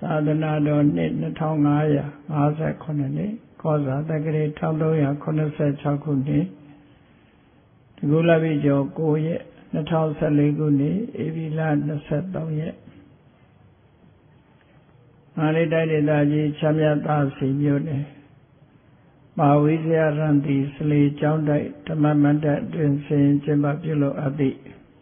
သာသနာတော်နှစ်2559နှစ်ကောဇာတက္ကရာ1386ခုနှစ်တကူလပိကျော်9ရက်2014ခုနှစ်ဧပြီလ23ရက်မန္တလေးတိုင်းဒေသကြီးချမ်းမြသာစီမြို့နယ်မဟာဝိဇ္ဇာရန္တိစလေကျောင်းတိုက်ဓမ္မမန္တတွင်ဆင်ကျင်းပပြုလုပ်အပ်သည့်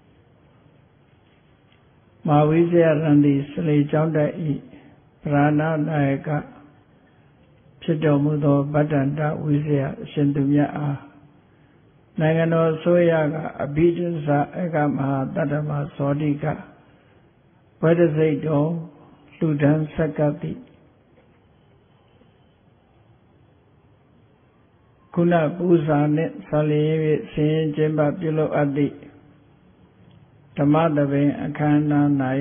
မဟာဝိဇ္ဇာရန္တိစလေကျောင်းတိုက်၏ပရဏနာယကဖြစ်တော်မူသောဗတ္တန္တဝိဇ္ဇာအရှင်သူမြတ်အားနိုင်ငံတော်အစိုးရကအဘိဓစ္စဧကမဟာတတ္တမဇောတိကဝိတ္တစိတ်တော်လူဒန်းဆက်ကပ်သည့်ခုနပူဇာနှင့်ဆာလျင်၍ဆင်ကျင်းပပြုလုပ်အပ်သည့်ဓမ္မသဘင်အခမ်းအနား၌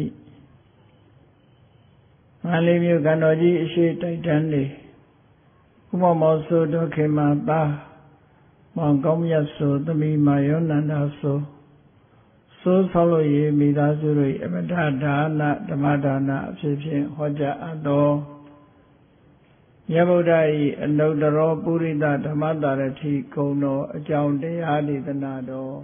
မန္တလေးမြို့ကံတော်ကြီးအရှိတိုက်တန်းနေဥမမောဆိုတော်ခေမာသားမောင်ကောင်းမြတ်ဆိုသမီးမာယောနန္ဒာဆိုစိုးဆောက်လို့ရမိသားစုတို့အမတဒါနဓမ္မဒါနအဖြစ်ဖြင့်ဟောကြားအပ်သောမြတ်ဗုဒ္ဓ၏အနုတ္တရောပုရိသဓမ္မတာရတိဂုဏ်တော်အကြောင်းတရားဒေသနာတော်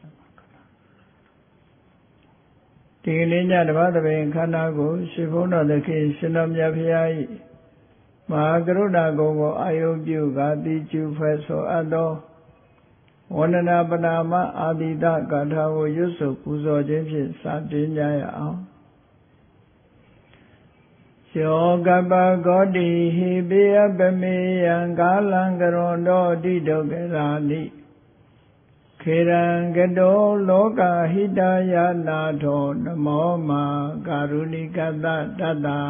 ဒီကနေ့ညဓမ္မသဘင်ခန္ဓာကိုရှင်ဘုန်းတော်သခင်ရှင်တော်မြတ်ဖရာ၏မဟာကရုဏာဂုဏ်ကိုအာယုပြုကာတိကျူဖွဲ့ဆိုအပ်သောဝန္ဒနာပနာမအာတိတဂါထာကိုရွတ်ဆိုပူဇော်ခြင်းဖြင့်စတင်ကြရအောင်ယောကပဂောတိဟိပိယပမေယံကာလံကရွန်တော်တိဒုက္ခရာနိခေရံကတောလောကဟိတယနာထောနမောမာကာရုဏိကတတတ္တာ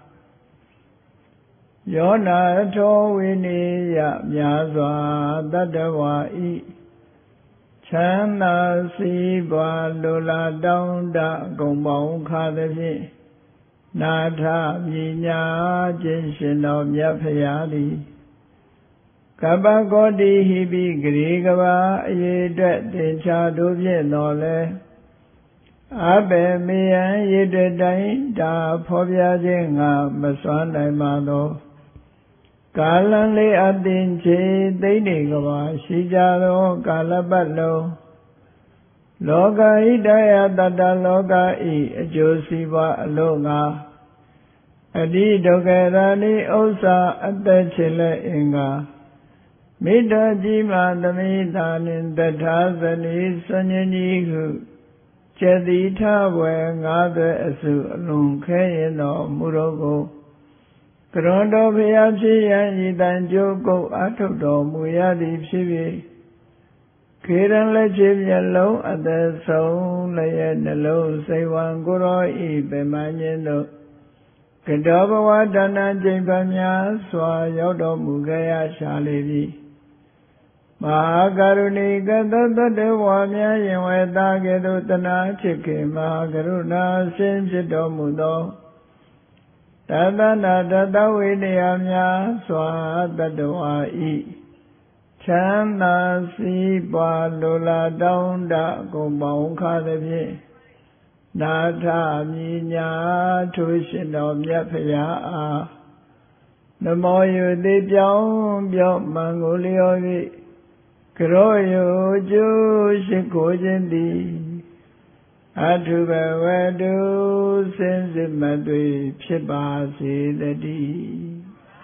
ယောနာထောဝိနေယမြာစွာတတ္တဝါဤချမ်းသာစီးပွားလိုလားတောင်းတဂုံပေါင်းခါသဖြင့်နာထမြညာခြင်းရှင်တော်မြတ်ဖရာသည်ကပ္ပဂောတိဟိပိဂရေကဘာအရေအတွက်တင်ချာတို့ဖြင့်တော်လဲအဘေမေယံရေတတိုင်းဒါဖော်ပြခြင်းငါမစွမ်းနိုင်ပါသောကာလံလေးအတင်ချေသိမ့်နေကဘာရှိကြသောကာလပတ်လုံးလောကဟိတယတတလောကဤအကျိုးစီးပွားအလို့ငါအတိဒုက္ခရာနိဥစ္စာအသက်ချေလက်အင်္ဂါမိတ္တကြီးမှသမိသာနှင့်တထာဇနီစဉ္ညကြီးဟုကျက်တိထဘွယ်ငါးသွဲအစုအလွန်ခဲရင်တော်မူတော်ကိုကရွန်တော်ဖျားဖြစ်ရန်ဤတန်ကြိုးကုတ်အထုတ်တော်မူရသည်ဖြစ်၍ခေရန်လက်ချေမျက်လုံးအသက်ဆုံးလျက်နှလုံးစိတ်ဝံကိုယ်တော်ဤပင်မညင်းတို့ကတောဘဝဒါနကျင့်ပများစွာရောက်တော်မူခဲ့ရရှာလေပြီမဟာကရုဏီကတတ္တဝါများယင်ဝေသားကဲ့သို့တနာချစ်ခင်မဟာကရုဏာရှင်ဖြစ်တော်မူသောတသနာတတဝိနည်းများစွာတတ္တဝါဤချမ်းသာစီးပွားလိုလားတောင်းတဂုံပေါင်းခါသဖြင့်နာထမြညာထိုရှင်တော်မြတ်ဖရာအားနမောယုတိပြောင်းပြောင်းမံကိုလျော်၍ကရောယုကျိုးရှိခိုးခြင်းသည်အထုဘဝတုစင်စစ်မသွေဖြစ်ပါစေတည်း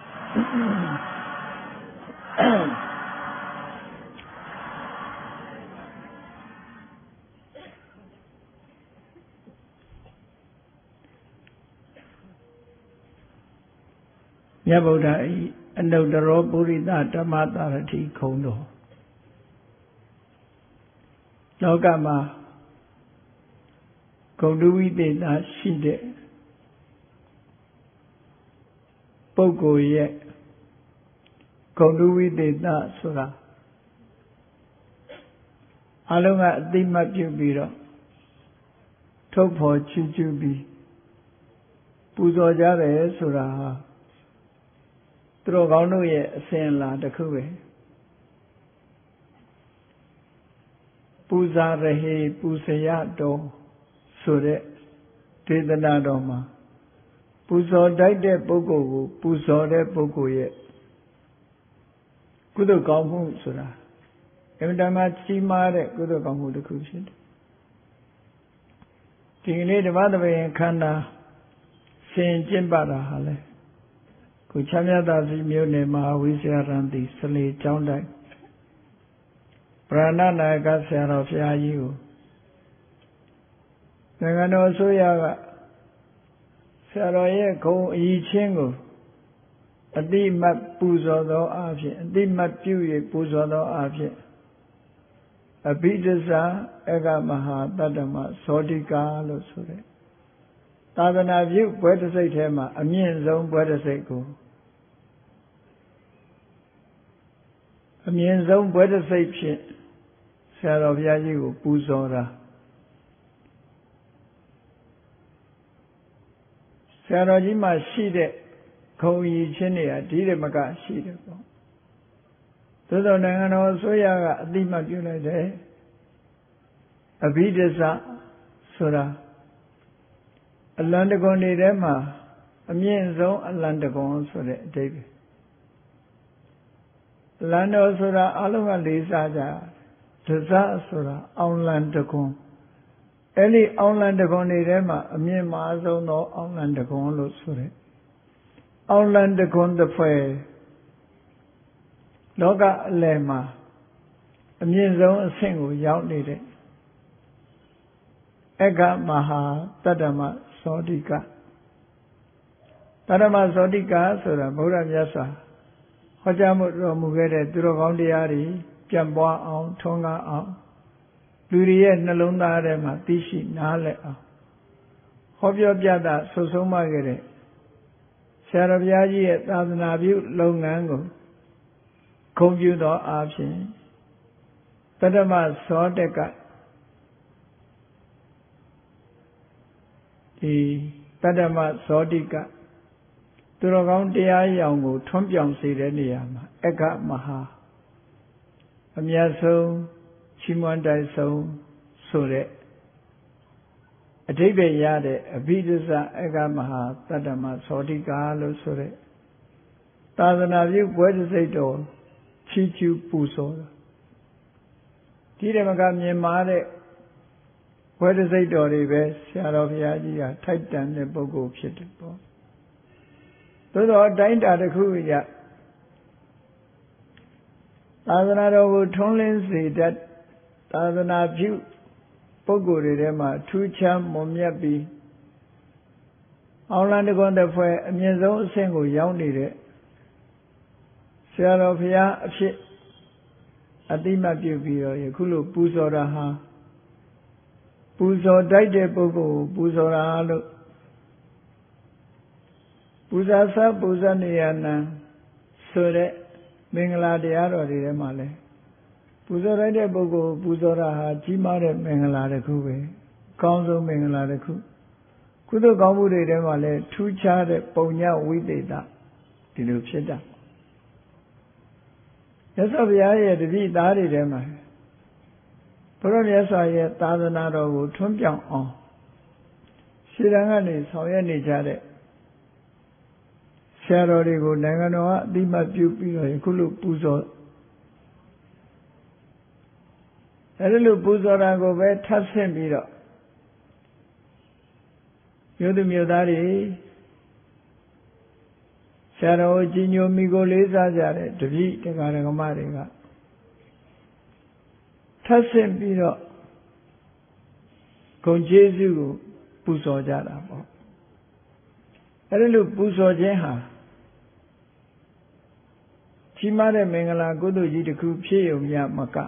မြတ်ဗုဒ္ဓ၏အနုတ္တရောပုရိသဓမ္မတာရတိဂုဏ်တော်လောကမှာဂုဏ်တုဝိသေသရှိတဲ့ပုဂ္ဂိုလ်ရဲ့ဂုဏ်တုဝိသေသဆိုတာအလုံးကအသိမှတ်ပြုပြီးတော့ထုတ်ဖော်ချီးကျူးပြီးပူဇော်ကြတယ်ဆိုတာဟာသူတော်ကောင်းတို့ရဲ့အစဉ်အလာတစ်ခုပဲပူဇာရဟေပူဇယတော်ဆိုတဲ့ဒေသနာတော်မှာပူဇော်တိုက်တဲ့ပုဂ္ဂိုလ်ကိုပူဇော်တဲ့ပုဂ္ဂိုလ်ရဲ့ကုသိုလ်ကောင်းမှုဆိုတာအမှန်တမ်းကြီးမားတဲ့ကုသိုလ်ကောင်းမှုတစ်ခုဖြစ်တယ်ဒီကနေ့ဓမ္မသဘင်ခန္ဓာဆင်ကျင့်ပါတာဟာလေကိုချမ်းမြတ်သာစီမြို့နယ်မဟာဝိဇ္ဇာရံတိစလေကျောင်းတိုက်ပရဏနာယကဆရာတော်ဘုရားကြီးကိုနိုင်ငံတော်အစိုးရကဆရာတော်ရဲ့ဂုဏ်အကြီးချင်းကိုအတိမတ်ပူဇော်သောအားဖြင့်အတိမတ်ပြု၍ပူဇော်သောအားဖြင့်အဘိဓဇာအကမဟာတတ္တမဇောတိကာလို့ဆိုတဲ့သာသနာပြုဘွဲတစိတ်ထဲမှာအမြင့်ဆုံးဘွဲတစိတ်ကိုအမြင့်ဆုံးဘွဲတစိတ်ဖြင့်ဆရာတော်ဘုရားကြီးကိုပူဇော်တာဆရာတော်ကြီးမှာရှိတဲ့ခုံကြီးချင်းတွေကဒီတမကရှိတယ်ပေါ့သို့သောနိုင်ငံတော်အစိုးရကအတိမတ်ပြုလိုက်တယ်အဘိဓဇ္ဇဆိုတာအလံတကွန်တွေထဲမှာအမြင့်ဆုံးအလံတကွန်ဆိုတဲ့အဓိပ္ပာယ်လံတော်ဆိုတာအလုံးကလေးစားကြဒဇဆိုတာအောင်လံတကွန်အဲ့ဒီအောင်လံတကွန်တွေထဲမှာအမြင့်မားဆုံးသောအောင်လံတကွန်လို့ဆိုတဲ့အောင်လံတကွန်တစ်ဖွဲ့လောကအလယ်မှာအမြင့်ဆုံးအဆင့်ကိုရောက်နေတဲ့အကမဟာတတ္တမဇောတိကတတ္တမဇောတိကဆိုတာဗုဒ္ဓမြတ်စွာဟောကြားမှုတော်မူခဲ့တဲ့သူတော်ကောင်းတရားတွေပြန့်ပွားအောင်ထွန်းကားအောင်လူတွေရဲ့နှလုံးသားထဲမှာသိရှိနားလည်အောင်ဟောပြောပြတာဆုဆုံးမခဲ့တဲ့ဆရာတော်ဘုရားကြီးရဲ့သာသနာပြုလုပ်ငန်းကိုဂုဏ်ပြုသောအားဖြင့်တတ္တမဇောတကဒီတတ္တမဇောတိကသူတော်ကောင်းတရားရောင်ကိုထွန်းပြောင်စေတဲ့နေရာမှာအကမဟာအမြတ်ဆုံးချီးမွမ်းတိုက်ဆုံးဆိုတဲ့အဓိပ္ပာယ်ရတဲ့အဘိဓဇ္ဇအကမဟာတတ္တမဇောတိကာလို့ဆိုတဲ့သာသနာပြုဘွဲတစိတ်တော်ချီးကျူးပူဇော်တာဒီဓမ္မကမြင်မာတဲ့ဘွဲတစိတ်တော်တွေပဲဆရာတော်ဘုရားကြီးကထိုက်တန်တဲ့ပုဂ္ဂိုလ်ဖြစ်တယ်ပေါ့သို့သောအတိုင်းတာတစ်ခုရသာသနာတော်ကိုထွန်းလင်းစေတတ်သာသနာပြုပုဂ္ဂိုလ်တွေထဲမှာထူးခြားမွန်မြတ်ပြီးအောင်လံတကွန်တစ်ဖွဲ့အမြင့်ဆုံးအဆင့်ကိုရောက်နေတဲ့ဆရာတော်ဘုရားအဖြစ်အတိမတ်ပြုပြီးတော့ယခုလိုပူဇော်တာဟာပူဇော်တိုက်တဲ့ပုဂ္ဂိုလ်ကိုပူဇော်တာလို့ပူဇာစပူဇနေယနံဆိုတဲ့မင်္ဂလာတရားတော်တွေထဲမှာလဲပူဇော်လိုက်တဲ့ပုဂ္ဂိုလ်ပူဇော်တာဟာကြီးမားတဲ့မင်္ဂလာတစ်ခုပဲကောင်းဆုံးမင်္ဂလာတစ်ခုကုသိုလ်ကောင်းမှုတွေထဲမှာလဲထူးခြားတဲ့ပုံညဝိသေသဒီလိုဖြစ်တာမြတ်စွာဘုရားရဲ့တပည့်သားတွေထဲမှာဘုရားမြတ်စွာရဲ့သာသနာတော်ကိုထွန်းပြောင်အောင်ရှေ့တန်းကနေဆောင်ရွက်နေကြတဲ့ဆရာတော်တွေကိုနိုင်ငံတော်ကအတိမတ်ပြုပြီးတော့ယခုလိုပူဇော်အဲဒီလိုပူဇော်တာကိုပဲထပ်ဆင့်ပြီးတော့မြို့သူမြို့သားတွေဆရာတော်ကိုကြီးညိုမိကိုလေးစားကြတဲ့တပည့်တရားဓမ္မတွေကထပ်ဆင့်ပြီးတော့ဂုဏ်ကျေးဇူးကိုပူဇော်ကြတာပေါ့အဲဒီလိုပူဇော်ခြင်းဟာကြီးမားတဲ့မင်္ဂလာကုသိုလ်ကြီးတစ်ခုဖြစ်ရုံမျှမက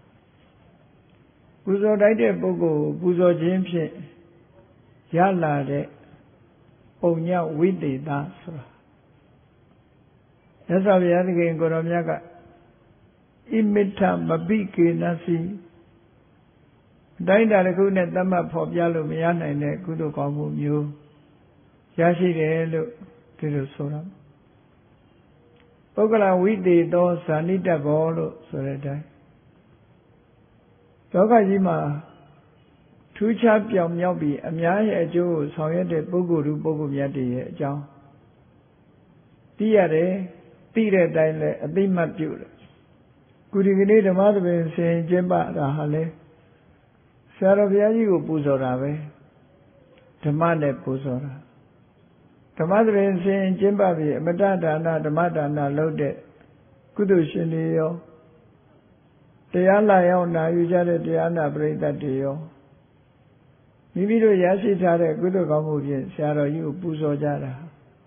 ပူဇော်တိုက်တဲ့ပုဂ္ဂိုလ်ကိုပူဇော်ခြင်းဖြင့်ရလာတဲ့ပုံညဝိသေသဆိုတာမြတ်စွာဘုရားသခင်ကိုရောမြတ်ကဣမိထမပိကေနစီအတိုင်းတာတစ်ခုနဲ့သတ်မှတ်ဖော်ပြလို့မရနိုင်တဲ့ကုသိုလ်ကောင်းမှုမျိုးရရှိတယ်လို့ဒီလိုဆိုတာပုဂ္ဂလဝိသေသောဇာနိတဘောလို့ဆိုတဲ့အတိုင်းလောကကြီးမှာထူးခြားပြောင်မြောက်ပြီးအများရဲ့အကျိုးကိုဆောင်ရွက်တဲ့ပုဂ္ဂိုလ်သူပုဂ္ဂိုလ်မြတ်တွေရဲ့အကြောင်းသိရတယ်သိတဲ့အတိုင်းလည်းအသိမှတ်ပြုတယ်ခုဒီကနေ့ဓမ္မသဘင်ဆင်ကျင့်ပတာဟာလေဆရာတော်ဘုရားကြီးကိုပူဇော်တာပဲဓမ္မနဲ့ပူဇော်တာဓမ္မသဘင်ဆင်ကျင့်ပပြီးအမတဒါနဓမ္မဒါနလုပ်တဲ့ကုသိုလ်ရှင်တွေရောတရားလာရောက်နာယူကြတဲ့တရားနာပရိသတ်တွေရောမိမိတို့ရရှိထားတဲ့ကုသိုလ်ကောင်းမှုဖြင့်ဆရာတော်ကြီးကိုပူဇော်ကြတာ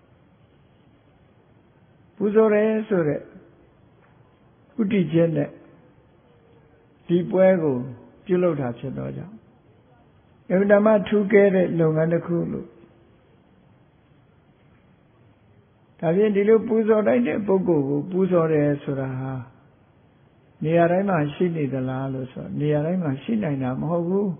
ပူဇော်ရဲဆိုတဲ့ဥတည်ခြင်းနဲ့ဒီပွဲကိုပြုလုပ်တာဖြစ်တော့ကြောင့်အမှန်တမ်းထူးကဲတဲ့လုပ်ငန်းတစ်ခုလို့ဒါဖြင့်ဒီလိုပူဇော်လိုက်တဲ့ပုဂ္ဂိုလ်ကိုပူဇော်တယ်ဆိုတာဟာနေရာတိုင်းမှာရှိနေသလားလို့ဆိုနေရာတိုင်းမှာရှိနိုင်တာမဟုတ်ဘူး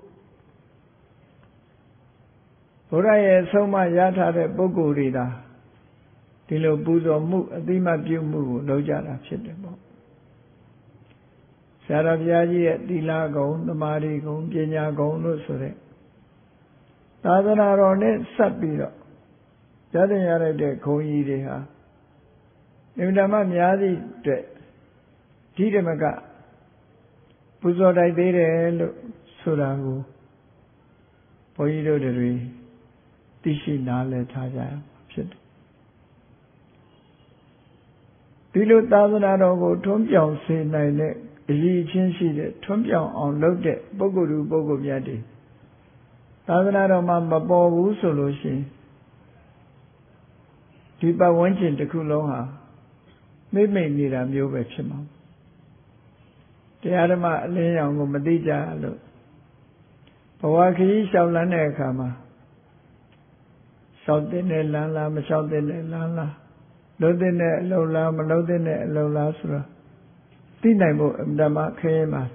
ဘုရားရဲ့ဆုံးမရထားတဲ့ပုဂ္ဂိုလ်တွေဒါဒီလိုပူဇော်မှုအသိမှတ်ပြုမှုကိုလုပ်ကြတာဖြစ်တယ်ပေါ့ဆရာတော်ဘုရားကြီးရဲ့သီလဂုဏ်သမာဓိဂုဏ်ပညာဂုဏ်လို့ဆိုတဲ့သာသနာတော်နဲ့ဆက်ပြီးတော့ကြားသိရတဲ့ဂုဏ်ကြီးတွေဟာအမှန်တမ်းများသည့်အတွက်ဒီဓမ္မကပူဇော်တိုက်သေးတယ်လို့ဆိုတာကိုဘုန်းကြီးတို့တွေသိရှိနားလည်ထားကြရမှာဖြစ်တယ်ဒီလိုသာသနာတော်ကိုထွန်းပြောင်စေနိုင်တဲ့အရေးချင်းရှိတဲ့ထွန်းပြောင်အောင်လုပ်တဲ့ပုဂ္ဂိုလ်သူပုဂ္ဂိုလ်များတွေသာသနာတော်မှာမပေါ်ဘူးဆိုလို့ရှိရင်ဒီပတ်ဝန်းကျင်တစ်ခုလုံးဟာမိမ့်မိတ်နေတာမျိုးပဲဖြစ်မှာတရားဓမ္မအလင်းရောင်ကိုမသိကြလို့ဘဝခရီးလျှောက်လန်းတဲ့အခါမှာလျှောက်တဲ့လမ်းလားမလျှောက်တဲ့လမ်းလားလုံးတဲ့အလုံးလားမလုံးတဲ့အလုံးလားဆိုတော့သိနိုင်ဖို့အမှန်မှခရင်ပါ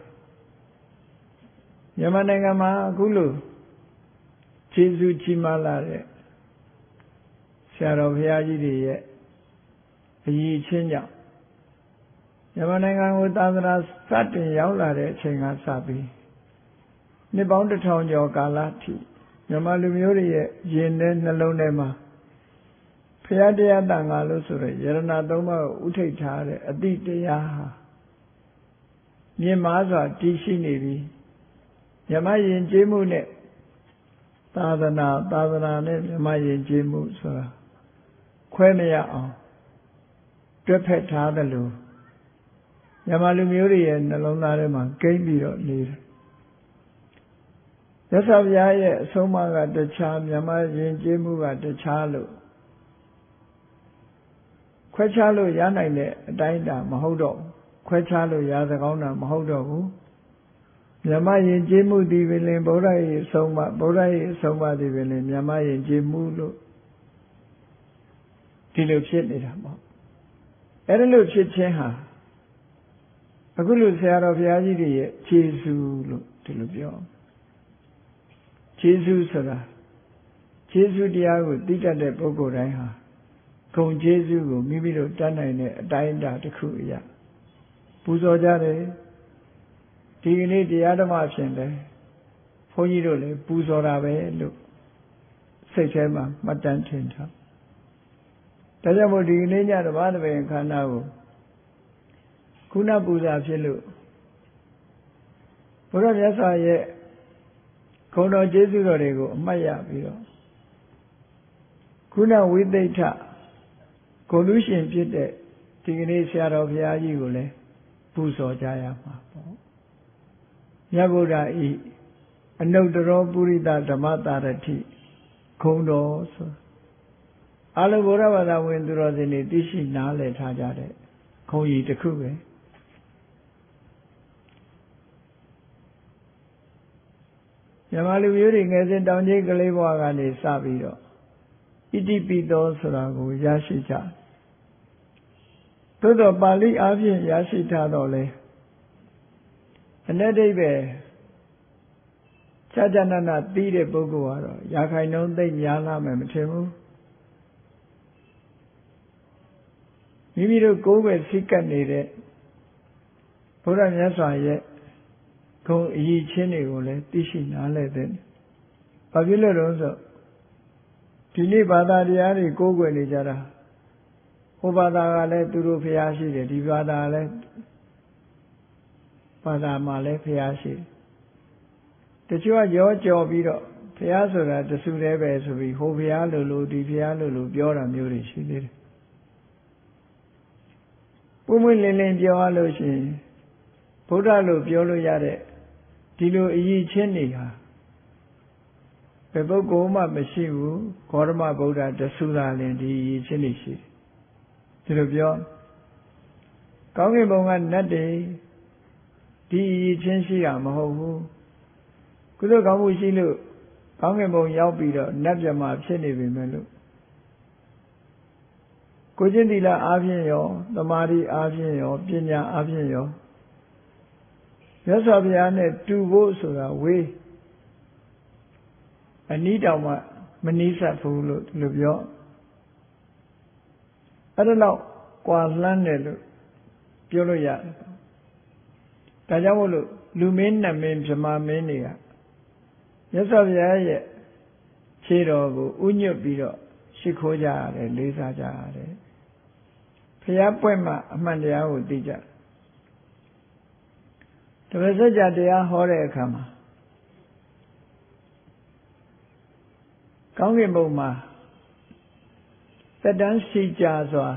မြန်မာနိုင်ငံမှာအခုလိုခြေဆုကြီးမားလာတဲ့ဆရာတော်ဘုရားကြီးတွေရဲ့အရေးချင်းကြောင့်မြန်မာနိုင်ငံကိုသာသနာစတင်ရောက်လာတဲ့အချိန်ကစပြီးနှစ်ပေါင်း1000ကျော်ကာလထိမြန်မာလူမျိုးတွေရဲ့ယဉ်ထဲနှလုံးထဲမှာဘုရားတရားတန်ခါလို့ဆိုရယ်ယရဏသုံးပါးကိုဥထိတ်ထားတဲ့အတိတရားဟာမြင့်မားစွာတည်ရှိနေပြီးမြမယဉ်ကျေးမှုနဲ့သာသနာနဲ့မြမယဉ်ကျေးမှုဆိုတာခွဲမရအောင်တွဲဖက်ထားတယ်လို့မြန်မာလူမျိုးတွေရဲ့နှလုံးသားထဲမှာကိမ့်ပြီးတော့နေတယ်ရသော်ဘုရားရဲ့အဆုံးအမကတခြားမြန်မာယဉ်ကျေးမှုကတခြားလို့ခွဲခြားလို့ရနိုင်တဲ့အတိုင်းအတာမဟုတ်တော့ခွဲခြားလို့ရသကောင်းတာမဟုတ်တော့ဘူးမြန်မာယဉ်ကျေးမှုဒီပင်လင်ဗုဒ္ဓရဲ့အဆုံးအမဗုဒ္ဓရဲ့အဆုံးအမဒီပင်လင်မြန်မာယဉ်ကျေးမှုလို့ဒီလိုဖြစ်နေတာပေါ့အဲ့ဒါလို့ဖြစ်ခြင်းဟာအခုလိုဆရာတော်ဘုရားကြီးတွေရဲ့ခြေဆုလို့ဒီလိုပြောခြေဆုဆိုတာခြေဆုတရားကိုသိတတ်တဲ့ပုဂ္ဂိုလ်တိုင်းဟာဂုဏ်ခြေဆုကိုမိမိတို့တတ်နိုင်တဲ့အတိုင်းအတာတစ်ခုအရာပူဇော်ကြတယ်ဒီကနေ့တရားဓမ္မဖြင့်လည်းဘုန်းကြီးတို့လည်းပူဇော်တာပဲလို့စိတ်ထဲမှာမှတ်တမ်းထင်ထားဒါကြောင့်မို့ဒီကနေ့ညဓမ္မသဘင်ခန္ဓာကိုခုနပူဇာဖြစ်လို့ဘုရားမြတ်စွာရဲ့ဂုဏ်တော်ကျေးဇူးတော်တွေကိုအမှတ်ရပြီးတော့ခုနဝိသိဋ္ဌဂုဏ်လူရှင်ဖြစ်တဲ့ဒီကနေ့ဆရာတော်ဘုရားကြီးကိုလည်းပူဇော်ကြရမှာပေါ့မြတ်ဗုဒ္ဓဤအနုတ္တရောပုရိသဓမ္မတာရတိဂုဏ်တော်ဆိုအလုံးဗုဒ္ဓဘာသာဝင်သူတော်စင်တွေသိရှိနားလည်ထားကြတဲ့ဂုဏ်ကြီးတစ်ခုပဲမြန်မာလူမျိုးတွေငယ်စဉ်တောင်ကြီးကလေးဘဝကနေစပြီးတော့ဣတိပိသောဆိုတာကိုရရှိကြသို့တော့ပါဠိအားဖြင့်ရရှိထားတော့လေအ내ဒိဗ္ဗေခြားခြားနာနာသိတဲ့ပုဂ္ဂိုလ်ကတော့ရာခိုင်နှုန်းသိများလာမယ်မထင်ဘူးမိမိတို့ကိုယ်ပဲစိတ်ကပ်နေတဲ့ဘုရားမြတ်စွာရဲ့ဂုဏ်အရေးချင်းတွေကိုလည်းသိရှိနားလည်တဲ့ဘာဖြစ်လို့လဲဆိုဒီနေ့ဘာသာတရားတွေကိုးကွယ်နေကြတာဟိုဘာသာကလည်းသူတို့ဖျားရှိတယ်ဒီဘာသာလည်းဘာသာမှာလည်းဖျားရှိတယ်တချို့ကရောကြော်ပြီးတော့ဖျားဆိုတာတဆူတည်းပဲဆိုပြီးဟိုဖျားလို့ဒီဖျားလို့ပြောတာမျိုးတွေရှိသေးတယ်ပွင့်ပွင့်လင်းလင်းပြောရလို့ရှိရင်ဗုဒ္ဓလို့ပြောလို့ရတဲ့ဒီလိုအရေးချင်းတွေဟာဘယ်ပုဂ္ဂိုလ်မှမရှိဘူးဂေါတမဗုဒ္ဓတဆူသာလင်ဒီအရေးချင်းတွေရှိတယ်ဒီလိုပြောကောင်းကင်ဘုံကနတ်တွေဒီအရေးချင်းရှိတာမဟုတ်ဘူးကုသိုလ်ကောင်းမှုရှိလို့ကောင်းကင်ဘုံရောက်ပြီးတော့နတ်ပြမဖြစ်နေပြီမဲ့လို့ကိုကျင့်သီလအားဖြင့်ရောသမာဓိအားဖြင့်ရောပညာအားဖြင့်ရောမြတ်စွာဘုရားနဲ့တူဖို့ဆိုတာဝေးအနီးတောင်မှမနီးစပ်ဘူးလို့ဒီလိုပြောအဲ့ဒါတော့ကွာလှမ်းတယ်လို့ပြောလို့ရတယ်ဒါကြောင့်မို့လို့လူမင်းနတ်မင်းဗြဟ္မာမင်းတွေကမြတ်စွာဘုရားရဲ့ခြေတော်ကိုဥညွတ်ပြီးတော့ရှိခိုးကြရတယ်လေးစားကြရတယ်ဘုရားပွင့်မှအမှန်တရားကိုသိကြတပည့်စကြာတရားဟောတဲ့အခါမှာကောင်းကင်ဘုံမှာသက်တမ်းရှိကြစွာ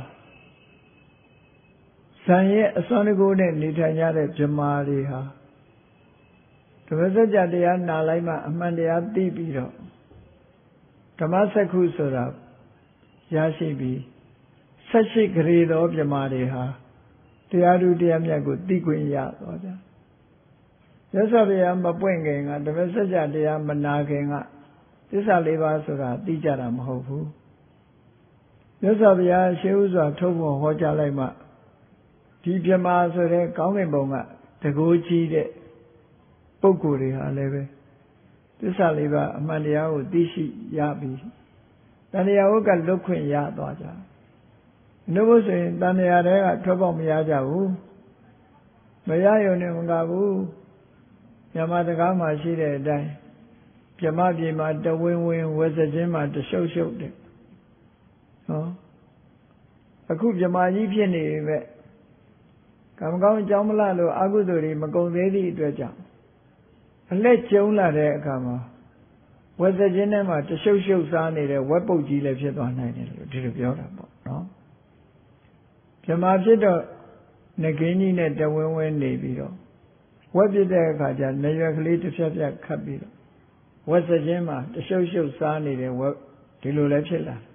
ဇံရဲ့အစွမ်းတကူနဲ့နေထိုင်ကြတဲ့ဗြဟ္မာတွေဟာတပည့်စကြာတရားနာလိုက်မှအမှန်တရားသိပြီးတော့ဓမ္မစက္ခုဆိုတာရရှိပြီး18ဂရေသောဗြဟ္မာတွေဟာတရားဓုတရားမြတ်ကိုသိခွင့်ရသွားကြမြတ်စွာဘုရားမပွင့်ခင်ကတပည့်စကြာတရားမနာခင်ကသစ္စာလေးပါးဆိုတာသိကြတာမဟုတ်ဘူးမြတ်စွာဘုရားရှေးဥစွာထုတ်ဖော်ဟောကြားလိုက်မှဒီဗြဟ္မာဆိုတဲ့ကောင်းကင်ဘုံကတကိုးကြီးတဲ့ပုဂ္ဂိုလ်တွေဟာလည်းပဲသစ္စာလေးပါးအမှန်တရားကိုသိရှိရပြီးတဏှာဝုကလွတ်ခွင့်ရသွားကြနှုတ်ဆိုရင်တဏှာတွေကထွက်ပေါက်မရကြဘူးမရရုံနဲ့မကဘူးမြမတကားမှာရှိတဲ့အတိုင်းဗြဟ္မပြေမှာတဝင်းဝင်းဝေစခြင်းမှာတရှုပ်ရှုပ်တဲ့ဟောအခုဗြဟ္မာကြီးဖြစ်နေပဲကံကောင်းအကြောင်းမလားလို့အကုသိုလ်တွေမကုန်သေးသည့်အတွက်ကြောင့်အလက်ကျုံလာတဲ့အခါမှာဝေစခြင်းထဲမှာတရှုပ်ရှုပ်စားနေတဲ့ဝက်ပုတ်ကြီးလည်းဖြစ်သွားနိုင်တယ်လို့ဒီလိုပြောတာပေါ့နော်ဗြဟ္မာဖြစ်တော့ငကင်းကြီးနဲ့တဝင်းဝင်းနေပြီးတော့ဝက်ပြတဲ့အခါကျနေရွက်ကလေးတစ်ဖြတ်ဖြတ်ခတ်ပြီးတော့ဝက်စခြင်းမှာတရှုပ်ရှုပ်စားနေတဲ့ဝက်ဒီလိုလည်းဖြစ်လာ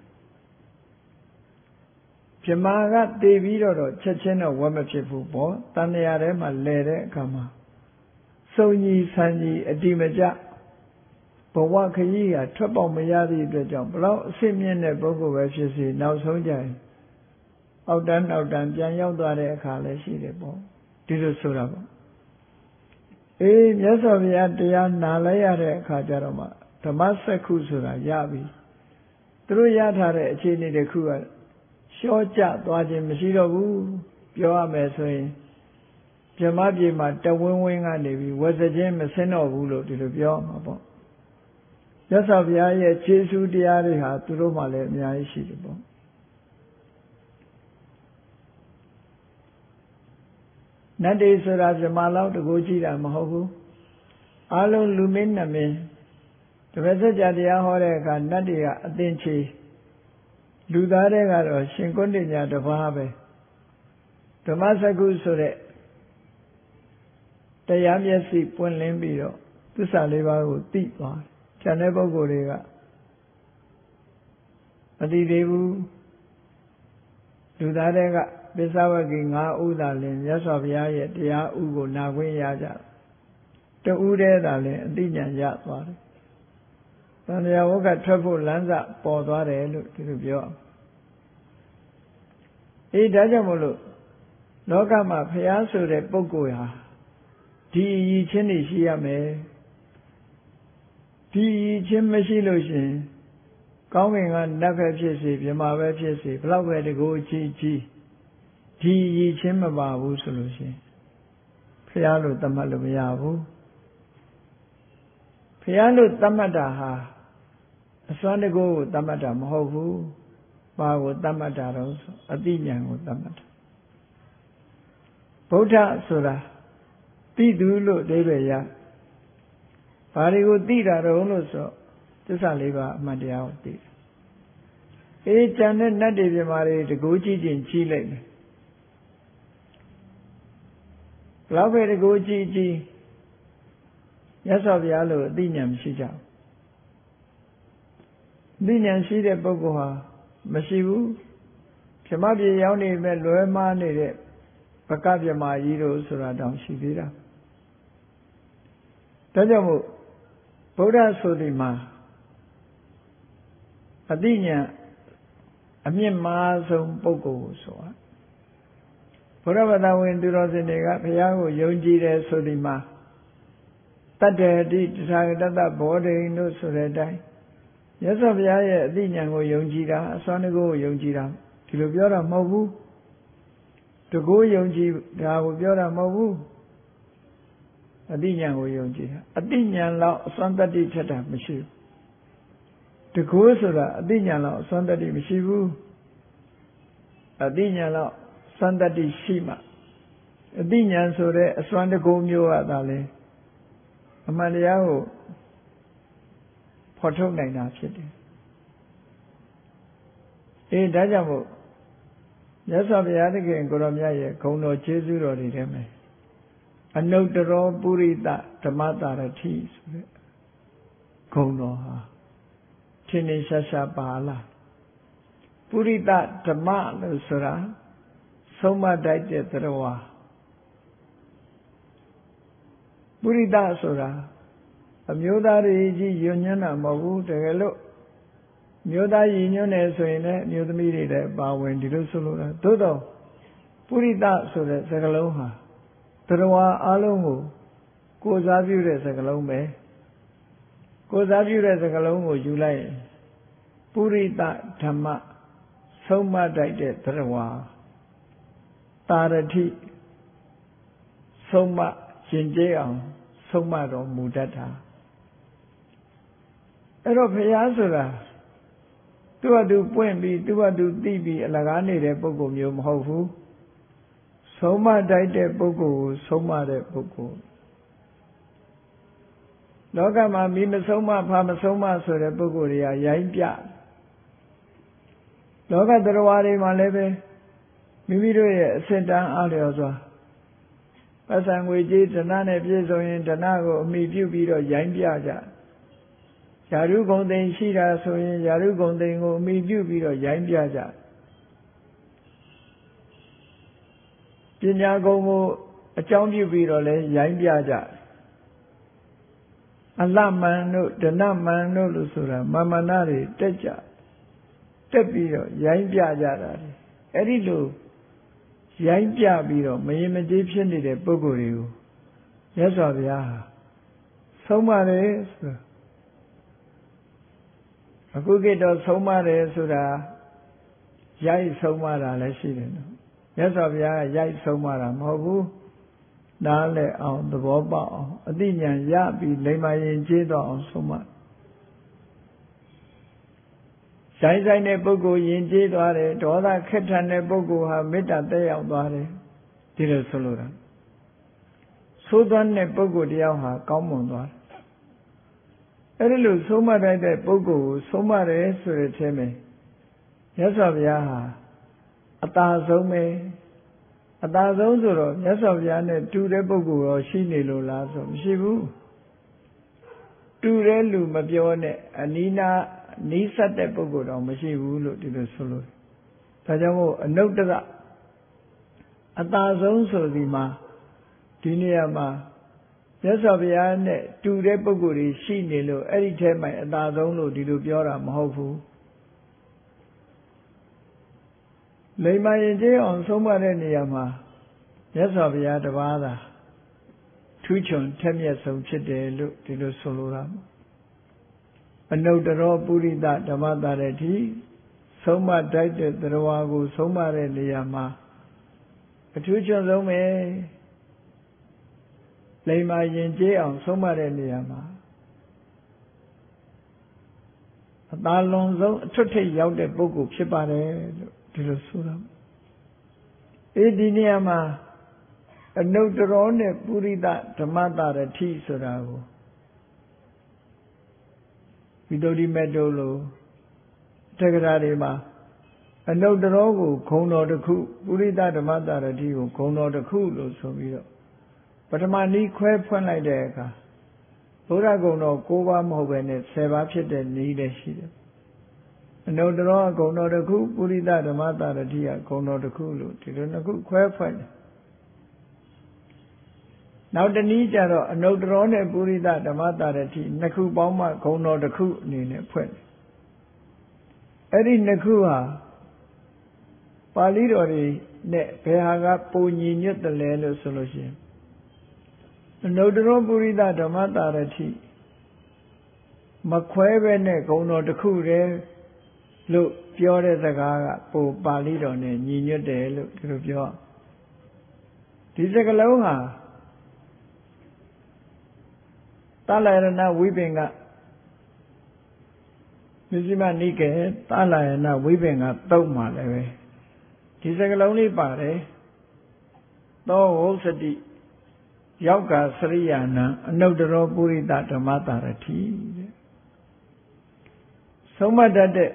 ဗြဟ္မာကတည်ပြီးတော့ချက်ချင်းတော့ဝက်မဖြစ်ဘူးပေါ့တဏှာထဲမှာလဲတဲ့အခါမှာစုံကြီးဆန်းကြီးအတိမကျဘဝခရီးကထွက်ပေါက်မရသည့်အတွက်ကြောင့်ဘလောက်အစစ်မြင့်တဲ့ပုဂ္ဂိုလ်ပဲဖြစ်စေနောက်ဆုံးကြရင်အောက်တန်းပြန်ရောက်သွားတဲ့အခါလည်းရှိတယ်ပေါ့ဒီလိုဆိုတာပေါ့အေးမြတ်စွာဘုရားတရားနာလိုက်ရတဲ့အခါကျတော့မှဓမ္မစက္ခုဆိုတာရပြီသူတို့ရထားတဲ့အခြေအနေတစ်ခုကရှော့ကျသွားခြင်းမရှိတော့ဘူးပြောရမယ်ဆိုရင်ဗြဟ္မပြေမှာတဝင်းဝင်းကနေပြီးဝေစခြင်းမစင်းတော့ဘူးလို့ဒီလိုပြောမှာပေါ့မြတ်စွာဘုရားရဲ့ခြေဆုတရားတွေဟာသူတို့မှလည်းအများကြီးရှိတယ်ပေါ့နတ်တွေဆိုတာဗြဟ္မာလောက်တကူကြည့်တာမဟုတ်ဘူးအလုံးလူမင်းနတ်မင်းတပည့်စကြာတရားဟောတဲ့အခါနတ်တွေကအသင်္ချေလူသားတွေကတော့ရှင်ကုဋ္ဌညာတစ်ပါးပဲဓမ္မစက္ခုဆိုတဲ့တရားမျက်စိပွင့်လင်းပြီးတော့သစ္စာလေးပါးကိုသိသွားတယ်။ဉာဏ်တဲ့ပုဂ္ဂိုလ်တွေကမသိသေးဘူးလူသားတွေကပိဿဝဂီ9ဦးသာလင်မြတ်စွာဘုရားရဲ့တရားဥကိုနာခွင့်ရကြတဦးတည်းသာလင်အသိဉာဏ်ရသွားတယ်။တဏှာဝကထွက်ဖို့လမ်းစပေါ်သွားတယ်လို့ဒီလိုပြောအေးဒါကြောင့်မို့လို့လောကမှာဘုရားဆိုတဲ့ပုဂ္ဂိုလ်ဟာဒီအရည်ချင်းတွေရှိရမယ်ဒီအရည်ချင်းမရှိလို့ရှိရင်ကောင်းကင်ကနတ်ပဲဖြစ်စေဗြဟ္မာပဲဖြစ်စေဘလောက်ပဲတကူကြီးဒီအရည်ချင်းမပါဘူးဆိုလို့ရှိရင်ဘုရားလို့သတ်မှတ်လို့မရဘူးဘုရားလို့သတ်မှတ်တာဟာအစွမ်းတကူကိုတတ်မှတ်တာမဟုတ်ဘူးဘာကိုတတ်မှတ်တာတော့ဆိုအသိဉာဏ်ကိုတတ်မှတ်တာဗုဒ္ဓဆိုတာသိသူလို့အဓိပ္ပာယ်ရဘာတွေကိုသိတာတော့လို့ဆိုသစ္စာလေးပါးအမှန်တရားကိုသိတယ်ကြံတဲ့နတ်တွေပြမာတွေတကူကြည့်ချင်းကြီးလိုက်တယ်ဘလောက်ပဲတကူကြည့်ကြည့်မြတ်စွာဘုရားလိုအသိဉာဏ်မရှိကြဘူးအသိဉာဏ်ရှိတဲ့ပုဂ္ဂိုလ်ဟာမရှိဘူးဗြဟ္မပြေရောက်နေမဲ့လွယ်မှားနေတဲ့ဘကဗြဟ္မာကြီးတို့ဆိုတာတောင်ရှိသေးတာဒါကြောင့်မို့ဗုဒ္ဓဆိုဒီမှာအသိဉာဏ်အမြင့်မားဆုံးပုဂ္ဂိုလ်ဆိုတာဘုရားဘာသာဝင်သူတော်စင်တွေကဘုရားကိုယုံကြည်တယ်ဆိုဒီမှာတတ္တတိတထာဂတဘောဓိန်တို့ဆိုတဲ့အတိုင်းမြတ်စွာဘုရားရဲ့အသိဉာဏ်ကိုယုံကြည်တာအစွမ်းတကူကိုယုံကြည်တာဒီလိုပြောတာမဟုတ်ဘူးတကူယုံကြည်တာကိုပြောတာမဟုတ်ဘူးအသိဉာဏ်ကိုယုံကြည်တာအသိဉာဏ်လောက်အစွမ်းတတ္တိထက်တာမရှိဘူးတကူဆိုတာအသိဉာဏ်လောက်အစွမ်းတတ္တိမရှိဘူးအသိဉာဏ်လောက်စွမ်းတတ္တိရှိမှအသိဉာဏ်ဆိုတဲ့အစွမ်းတကူမျိုးကသာလေအမှန်တရားကိုဖော်ထုတ်နိုင်တာဖြစ်တယ်ဒါကြောင့်မို့မြတ်စွာဘုရားသခင်ကိုရောမြတ်ရဲ့ဂုဏ်တော်ကျေးဇူးတော်တွေထဲမှာအနုတ္တရောပုရိသဓမ္မတာရတိဆိုတဲ့ဂုဏ်တော်ဟာထင်ထင်ရှားရှားပါလားပုရိသဓမ္မလို့ဆိုတာဆုံးမတတ်တဲ့သရဝါပုရိသဆိုတာအမျိုးသားတွေကြီးယွညံ့တာမဟုတ်ဘူးတကယ်လို့မျိုးသားရည်ညွှန်းတယ်ဆိုရင်လည်းအမျိုးသမီးတွေလည်းပါဝင်ဒီလိုဆိုလိုတာသို့တော့ပုရိသဆိုတဲ့စကားလုံးဟာသရဝါအလုံးကိုစားပြုတဲ့စကားလုံးပဲကိုစားပြုတဲ့စကားလုံးကိုယူလိုက်ရင်ပုရိသဓမ္မဆုံးမတတ်တဲ့သရဝါတာရတိဆုံးမရှင်ကျေးအောင်ဆုံးမတော်မူတတ်တာအဲ့တော့ဘုရားဆိုတာသူ့ဟာသူပွင့်ပြီးသူ့ဟာသူသိပြီးအလကားနေတဲ့ပုဂ္ဂိုလ်မျိုးမဟုတ်ဘူးဆုံးမတိုက်တဲ့ပုဂ္ဂိုလ်ကိုဆုံးမတဲ့ပုဂ္ဂိုလ်လောကမှာမိမဆုံးမဖာမဆုံးမဆိုတဲ့ပုဂ္ဂိုလ်တွေကရိုင်းပြလောကတရားဝါတွေမှာလည်းပဲမိမိတို့ရဲ့အစစ်တမ်းအားလျော်စွာပတ်စံငွေကြေးဓနနဲ့ပြည့်စုံရင်ဓနကိုအမိပြုပြီးတော့ရိုင်းပြကြယာရုဂုံသိမ်ရှိတာဆိုရင်ယာရုဂုံသိမ်ကိုအမိပြုပြီးတော့ရိုင်းပြကြပညာဂုံကိုအကြောင်းပြုပြီးတော့လဲရိုင်းပြကြအလမန်တို့ဓနမန်တို့လို့ဆိုတာမာမနာတွေတက်ကြတက်ပြီးတော့ရိုင်းပြကြတာအဲ့ဒီလိုရိုင်းပြပြီးတော့မရင်မကြေးဖြစ်နေတဲ့ပုဂ္ဂိုလ်တွေကိုမြတ်စွာဘုရားဆုံးမတယ်ဆိုအခုခေတ်တော့ဆုံးမတယ်ဆိုတာရိုက်ဆုံးမတာလည်းရှိတယ်နော်မြတ်စွာဘုရားကရိုက်ဆုံးမတာမဟုတ်ဘူးနားလည်အောင်သဘောပေါက်အောင်အသိဉာဏ်ရပြီးလိမ္မာရင်ကျေးတော့အောင်ဆုံးမဆိုင်ဆိုင်တဲ့ပုဂ္ဂိုလ်ယဉ်ကျေးသွားတယ်ဒေါသခက်ထန်တဲ့ပုဂ္ဂိုလ်ဟာမေတ္တာတက်ရောက်သွားတယ်ဒီလိုဆိုလိုတာသိုးသွမ်းတဲ့ပုဂ္ဂိုလ်တယောက်ဟာကောင်းမွန်သွားတယ်အဲ့ဒီလိုဆုံးမတတ်တဲ့ပုဂ္ဂိုလ်ကိုဆုံးမတယ်ဆိုတဲ့အထဲမှာမြတ်စွာဘုရားဟာအသာဆုံးပဲအသာဆုံးဆိုတော့မြတ်စွာဘုရားနဲ့တူတဲ့ပုဂ္ဂိုလ်ရောရှိနေလို့လားဆိုမရှိဘူးတူတဲ့လူမပြောနဲ့အနိနာနီးစပ်တဲ့ပုဂ္ဂိုလ်တော့မရှိဘူးလို့ဒီလိုဆိုလို့ဒါကြောင့်မို့အနုတ္တရအသာဆုံးဆိုဒီမှာဒီနေရာမှာမြတ်စွာဘုရားနဲ့တူတဲ့ပုဂ္ဂိုလ်တွေရှိနေလို့အဲ့ဒီထဲမှာအသာဆုံးလို့ဒီလိုပြောတာမဟုတ်ဘူးလိမ္မာရင်ကျေးအောင်ဆုံးမတဲ့နေရာမှာမြတ်စွာဘုရားတပါးသာထူးချွန်ထက်မြက်ဆုံးဖြစ်တယ်လို့ဒီလိုဆိုလိုတာအနုတ္တရောပုရိသဓမ္မတာရတိဆုံးမတတ်တဲ့သရဝါကိုဆုံးမတဲ့နေရာမှာအထူးချွန်ဆုံးပဲလိမ္မာရင်ကျေးအောင်ဆုံးမတဲ့နေရာမှာအသာလွန်ဆုံးအထွတ်ထိပ်ရောက်တဲ့ပုဂ္ဂိုလ်ဖြစ်ပါတယ်လို့ဒီလိုဆိုတာဒီနေရာမှာအနုတ္တရောနဲ့ပုရိသဓမ္မတာရတိဆိုတာကိုဝိတ္တုဒိမေတ္တုလို့တက္ကရာတွေမှာအနုတ္တရောကိုဂုံတော်တစ်ခုပုရိသဓမ္မတာရတိကိုဂုံတော်တစ်ခုလို့ဆိုပြီးတော့ပထမနည်းခွဲဖွင့်လိုက်တဲ့အခါဘုရားဂုံတော်9ပါးမဟုတ်ပဲနဲ့10ပါးဖြစ်တဲ့နည်းလည်းရှိတယ်အနုတ္တရောဂုံတော်တစ်ခုပုရိသဓမ္မတာရတိကဂုံတော်တစ်ခုလို့ဒီလိုနှစ်ခုခွဲဖွင့်တယ်နောက်တနည်းကျတော့အနုတ္တရောနဲ့ပုရိသဓမ္မတာရတိနှစ်ခုပေါင်းမှဂုံတော်တစ်ခုအနေနဲ့ဖွင့်တယ်အဲ့ဒီနှစ်ခုဟာပါဠိတော်တွေနဲ့ဘယ်ဟာကပုံညီညွတ်တယ်လဲလို့ဆိုလို့ရှိရင်အနုတ္တရောပုရိသဓမ္မတာရတိမခွဲပဲနဲ့ဂုံတော်တစ်ခုတည်းလို့ပြောတဲ့စကားကပိုပါဠိတော်နဲ့ညီညွတ်တယ်လို့ဒီလိုပြောဒီစကားလုံးဟာသလယနာဝိပင်ကမြစ္စည်းမနိကေသလယနာဝိပင်ကတုတ်မှလည်းပဲဒီစကားလုံးလေးပါတယ်သောဝုစတိယောက်ကစရိယာနံအနုတ္တရောပုရိသဓမ္မတာရတိတဲ့ဆုံးမတတ်တဲ့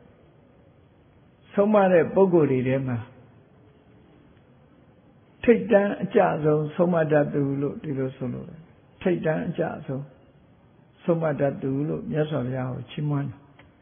ဆုံးမတဲ့ပုဂ္ဂိုလ်တွေထဲမှာထိတ်တန်းအကျဆုံးဆုံးမတတ်သူလို့ဒီလိုဆိုလို့ထိတ်တန်းအကျဆုံးဆုံးမတတ်သူလို့မြတ်စွာဘုရားကိုချီးမွမ်းတယ်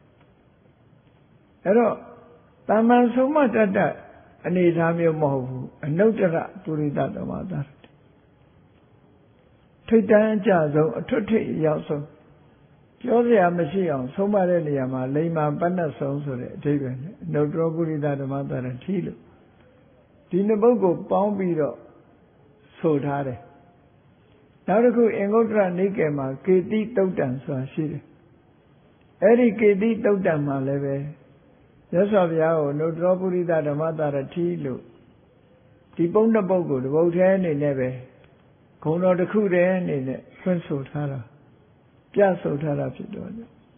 အဲ့တော့တာမန်ဆုံးမတတ်တဲ့အနေအထားမျိုးမဟုတ်ဘူးအနုတ္တရပုရိသဓမ္မတာရတိထိတ်တန်းအကျဆုံးအထွတ်ထိပ်အရောက်ဆုံးပြောစရာမရှိအောင်ဆုံးမတဲ့နေရာမှာလိမ္မာပဏ္ဏဆုံးဆိုတဲ့အဓိပ္ပာယ်နဲ့အနုတ္တရောပုရိသဓမ္မတာရတိလို့ဒီနှစ်ပုဒ်ကိုပေါင်းပြီးတော့ဆိုထားတယ်နောက်တစ်ခုအင်္ဂုတ္တရနိကေမှာကေတိတုတ်တံဆိုတာရှိတယ်အဲ့ဒီကေတိတုတ်တံမှာလည်းပဲရသော်ဘုရားကိုအနုတ္တရောပုရိသဓမ္မတာရတိလို့ဒီပုံတစ်ပုဒ်ကိုတစ်ပုဒ်တည်းအနေနဲ့ပဲဂုံတော်တစ်ခုတည်းအနေနဲ့ဖွင့်ဆိုထားတာပြဆိုထားတာဖြစ်တော့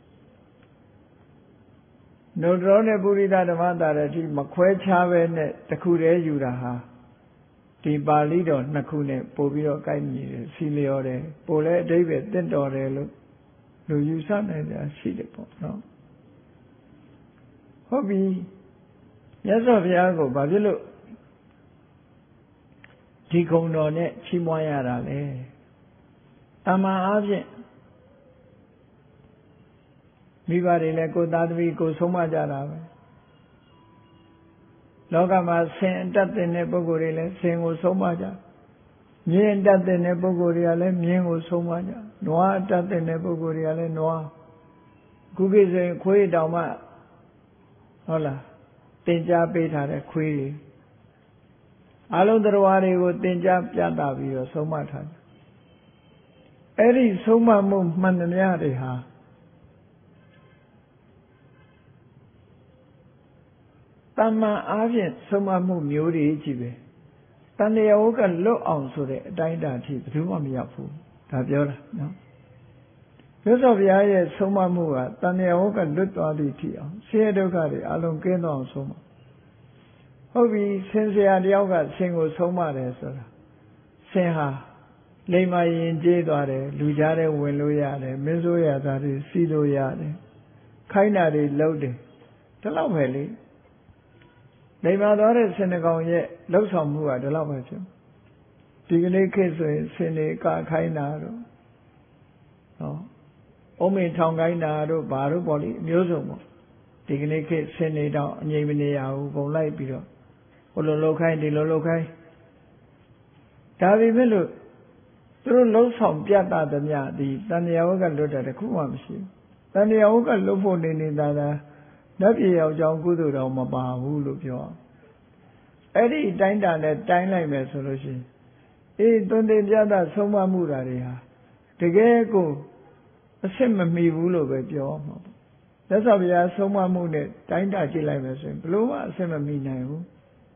နုတ္တရောနဲ့ပုရိသဓမ္မတာရတိမခွဲခြားပဲနဲ့တစ်ခုတည်းယူတာဟာဒီပါဠိတော်နှစ်ခုနဲ့ပို့ပြီးတော့ကိုက်ညီတယ်စီလျော်တယ်ပို့လဲအဓိပ္ပာယ်တင့်တော်တယ်လို့လူယူဆနိုင်တာရှိတယ်ပေါ့နော်ဟုတ်ပြီမြတ်စွာဘုရားကိုဘာဖြစ်လို့ဒီဂုဏ်တော်နဲ့ချီးမွမ်းရတာလဲတမန်အားဖြင့်မိဘတွေလည်းကိုယ်သားသမီးကိုဆုံးမကြတာပဲလောကမှာဆင်အတတ်တဲ့ပုဂ္ဂိုလ်တွေလည်းဆင်ကိုဆုံးမကြမြင်းအတတ်တဲ့ပုဂ္ဂိုလ်တွေကလည်းမြင်းကိုဆုံးမကြနွားအတတ်တဲ့ပုဂ္ဂိုလ်တွေကလည်းနွားခုကိစ္စရင်ခွေးတောင်မှဟုတ်လားတင်ကြားပေးထားတဲ့ခွေးတွေအလုံးတရားတွေကိုတင်ကြားပြသပြီးတော့ဆုံးမထားတယ်အဲ့ဒီဆုံးမမှုမှန်သမျှတွေဟာတမန်အားဖြင့်ဆုံးမမှုမျိုးတွေကြီးပဲတန်လျာဝကလွတ်အောင်ဆိုတဲ့အတိုင်းအတာအထိဘယ်သူမှမရောက်ဘူးဒါပြောတာနော်မြတ်စွာဘုရားရဲ့ဆုံးမမှုကတန်လျာဝကလွတ်သွားသည့်အထိအောင်ဆင်းရဲဒုက္ခတွေအလုံးကင်းသွားအောင်ဆုံးမဟုတ်ပြီဆင်းဆရာတယောက်ကဆင်းကိုဆုံးမတယ်ဆိုတာဆင်းဟာလိမ္မာရင်ကျေးသွားတယ်လူကြားထဲဝင်လို့ရတယ်မင်းဆိုးရတာတွေစီးလို့ရတယ်ခိုင်းတာတွေလုပ်တယ်ဒီလောက်ပဲလေလိမ္မာသွားတဲ့ဆင်နှကောင်ရဲ့လှုပ်ဆောင်မှုကဒီလောက်ပဲဖြစ်ဒီကနေ့ခေတ်ဆိုရင်ဆင်နေကခိုင်းတာတို့နော်အုံးမင်ထောင်ခိုင်းတာတို့ဘာတို့ပေါ့လေအမျိုးစုံပေါ့ဒီကနေ့ခေတ်ဆင်နေတော့အငြိမ်မနေရဘူးပုံလိုက်ပြီးတော့ဟိုလိုလောက်ခိုင်းဒီလိုလောက်ခိုင်းဒါပေမဲ့လို့သူတို့လှုပ်ဆောင်ပြသသမျှဒီတဏှာဝကလွတ်တာတခုမှမရှိဘူးတဏှာဝကလွတ်ဖို့နေတာနတ်ပြည်ယောက်ျောင်းကုသိုလ်တော်မပါဘူးလို့ပြောအဲ့ဒီတိုင်းတာနဲ့တိုင်းလိုက်မယ်ဆိုလို့ရှိရင်သွန်သင်ပြသဆုံးမမှုတာတွေဟာတကယ်ကိုအစစ်မမီဘူးလို့ပဲပြောမှာပေါ့သက်သာဗျာဆုံးမမှုနဲ့တိုင်းတာကြည့်လိုက်မယ်ဆိုရင်ဘလို့မှအစစ်မမီနိုင်ဘူး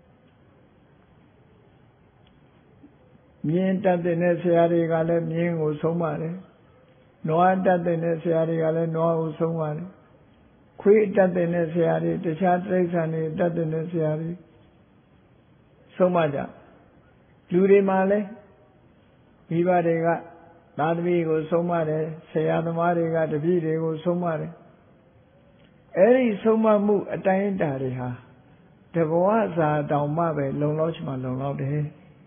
မြင်းတတ်တဲ့ဆရာတွေကလည်းမြင်းကိုဆုံးမတယ်နွားတတ်တဲ့ဆရာတွေကလည်းနွားကိုဆုံးမတယ်ခွေးတတ်တဲ့ဆရာတွေတခြားတိရစ္ဆာန်တွေတတ်တဲ့ဆရာတွေဆုံးမကြလူတွေမှာလဲမိဘတွေကသာသမီကိုဆုံးမတယ်ဆရာသမားတွေကတပည့်တွေကိုဆုံးမတယ်အဲ့ဒီဆုံးမမှုအတိုင်းအတာတွေဟာတဘဝစာတောင်မှပဲလုံလောက်ချင်မှလုံလောက်တယ်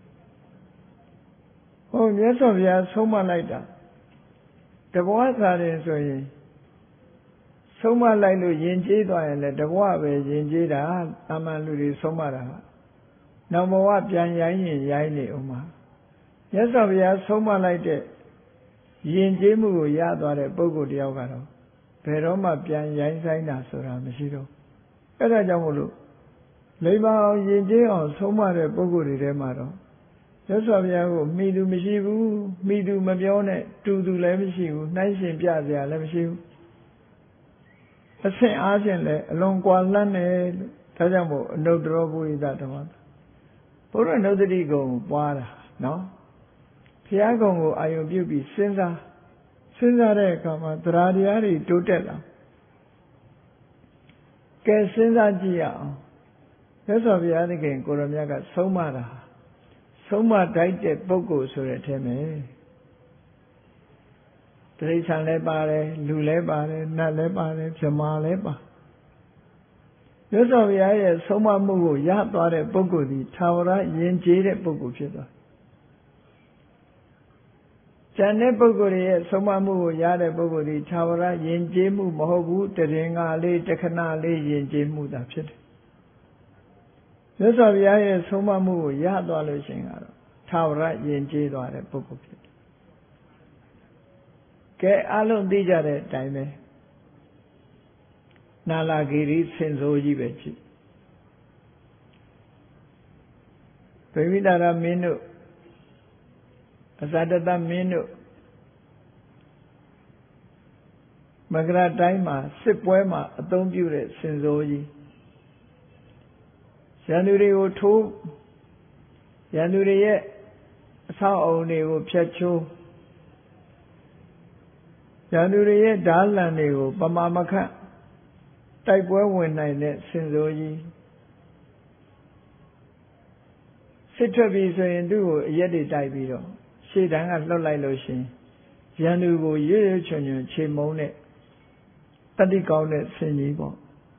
ဟိုမြတ်စွာဘုရားဆုံးမလိုက်တာတဘဝစာတယ်ဆိုရင်ဆုံးမလိုက်လို့ယဉ်ကျေးသွားရင်လည်းတဘဝပဲယဉ်ကျေးတာတာမန်လူတွေဆုံးမတာနောက်ဘဝပြန်ရိုင်းရင်ရိုင်းနေဦးမှာမြတ်စွာဘုရားဆုံးမလိုက်တဲ့ယဉ်ကျေးမှုကိုရသွားတဲ့ပုဂ္ဂိုလ်တယောက်ကတော့ဘယ်တော့မှပြန်ရိုင်းဆိုင်တာဆိုတာမရှိတော့အဲ့ဒါကြောင့်မို့လို့လိမ္မာအောင်ယဉ်ကျေးအောင်ဆုံးမတဲ့ပုဂ္ဂိုလ်တွေထဲမှာတော့မြတ်စွာဘုရားကိုမိသူမရှိဘူးမိသူမပြောနဲ့တူသူလည်းမရှိဘူးနှိုင်းရှင်ပြစရာလည်းမရှိဘူးအဆင့်အားဖြင့်လည်းအလွန်ကွာလန်းတယ်လို့ဒါကြောင့်မို့အနုတ္တရောပုရိသဓမ္မဘုရားနုဒ္ဓတိကုံပွားတာနော်ဘုရားကုံကိုအာယုပြုပြီးစဉ်းစားတဲ့အခါမှာသရတရားတွေတိုးတက်လာကဲစဉ်းစားကြည့်ရအောင်မြတ်စွာဘုရားသခင်ကိုရမြတ်ကဆုံးမတာဆုံးမတိုက်တဲ့ပုဂ္ဂိုလ်ဆိုတဲ့အထက်မှာတိရစ္ဆာန်လည်းပါတယ်လူလည်းပါတယ်နတ်လည်းပါတယ်ဗြဟ္မာလည်းပါမြတ်စွာဘုရားရဲ့ဆုံးမမှုကိုရသွားတဲ့ပုဂ္ဂိုလ်ဒီသာဝရယဉ်ကျေးတဲ့ပုဂ္ဂိုလ်ဖြစ်သွားကျန်တဲ့ပုဂ္ဂိုလ်ရဲ့ဆုံးမမှုကိုရတဲ့ပုဂ္ဂိုလ်ဒီသာဝရယဉ်ကျေးမှုမဟုတ်ဘူးတရင်္ဂါလေးတခဏလေးယဉ်ကျေးမှုသာဖြစ်တယ်မြတ်စွာဘုရားရဲ့ဆုံးမမှုကိုရသွားလို့ရှိရင်ကတော့သာဝရယဉ်ကျေးသွားတဲ့ပုဂ္ဂိုလ်ဖြစ်တယ်ကဲအလုံးသိကြတဲ့အတိုင်းပဲနာလာဂီရိဆင်စိုးကြီးပဲကြည့်ဗိမိတာရမင်းတို့အဇာတတမင်းတို့မကရတိုင်းမှာစစ်ပွဲမှာအသုံးပြုတဲ့ဆင်စိုးကြီးရန်သူတွေကိုထိုးရန်သူတွေရဲ့အဆောက်အအုံတွေကိုဖျက်ချိုးရန်သူတွေရဲ့ဓာလန်တွေကိုပမာမခန့်တိုက်ပွဲဝင်နိုင်တဲ့ဆင်စိုးကြီးစစ်ထွက်ပြီးဆိုရင်သူ့ကိုအရက်တွေတိုက်ပြီးတော့ရှေ့တန်းကလှုပ်လိုက်လို့ရှိရင်ရန်သူကိုရွရွချွံချွံခြေမုံတဲ့တတိကောင်းတဲ့ဆင်ကြီးပေါ့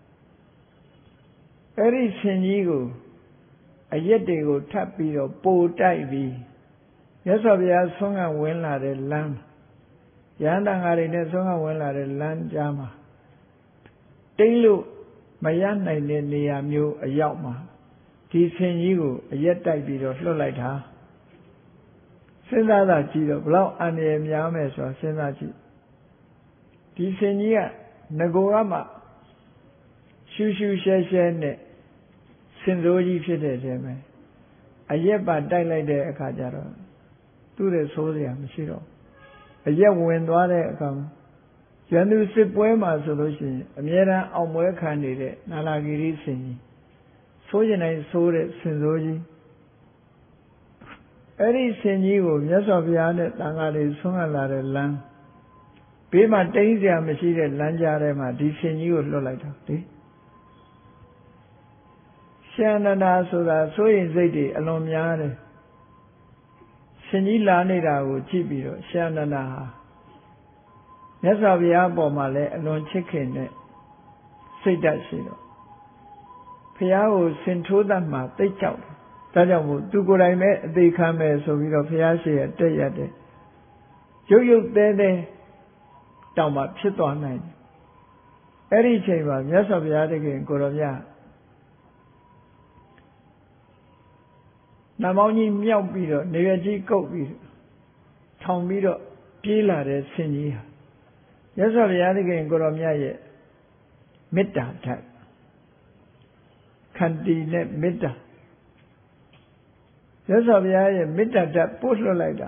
အဲ့ဒီဆင်ကြီးကိုအရက်တွေကိုထပ်ပြီးတော့ပိုတိုက်ပြီးမြတ်စွာဘုရားဆွမ်းကဝင်လာတဲ့လမ်းရဟန္တာငါတွေနဲ့ဆွမ်းကဝင်လာတဲ့လမ်းကြားမှာတိတ်လို့မရနိုင်တဲ့နေရာမျိုးအရောက်မှာဒီဆင်ကြီးကိုအရက်တိုက်ပြီးတော့လွှတ်လိုက်တာစဉ်းစားတာကြည့်တော့ဘလောက်အန္တရာယ်များမယ်ဆိုတာစဉ်းစားကြည့်ဒီဆင်ကြီးကငကိုကမှရှူရှူရှဲရှဲနဲ့ဆင်စိုးကြီးဖြစ်တဲ့တည်းပဲအရက်ပါတိုက်လိုက်တဲ့အခါကျတော့သူ့ရဲ့ဆိုးစရာမရှိတော့အရက်ဝင်သွားတဲ့အခါရန်သူစစ်ပွဲမှာဆိုလို့ရှိရင်အမြဲတမ်းအောင်ပွဲခံနေတဲ့နာလာဂီရိဆင်ကြီးဆိုးကျင်တိုင်းဆိုးတဲ့ဆင်စိုးကြီးအဲ့ဒီဆင်ကြီးကိုမြတ်စွာဘုရားနဲ့တန်ခါးတွေဆွမ်းလာတဲ့လမ်းဘေးမှာတိမ့်စရာမရှိတဲ့လမ်းကြားထဲမှာဒီဆင်ကြီးကိုလွှတ်လိုက်တာလေရှင်အနန္ဒာဆိုတာစိုးရိမ်စိတ်တွေအလွန်များတယ်ဆင်ကြီးလာနေတာကိုကြည့်ပြီးတော့ရှင်အနန္ဒာဟာမြတ်စွာဘုရားအပေါ်မှာလည်းအလွန်ချစ်ခင်တဲ့စိတ်ဓာတ်ရှိတော့ဘုရားကိုဆင်ထိုးတတ်မှသိကြောက်တယ်ဒါကြောင့်မို့သူကိုယ်တိုင်ပဲအသေးခံမယ်ဆိုပြီးတော့ဘုရားရှိရတက်ရတဲ့ရုပ်ရုပ်သေးသေးတောင်မှဖြစ်သွားနိုင်တယ်အဲ့ဒီအချိန်မှာမြတ်စွာဘုရားတခင်ကိုရောမြတ်နမောင်းကြီးမြောက်ပြီးတော့နေရကြီးကုတ်ပြီးထောင်ပြီးတော့ပြေးလာတဲ့ဆင်ကြီးဟာမြတ်စွာဘုရားသခင်ကိုရောမြတ်ရဲ့မေတ္တာဓာတ်ခန္တီနဲ့မေတ္တာမြတ်စွာဘုရားရဲ့မေတ္တာဓာတ်ပို့လွှတ်လိုက်တာ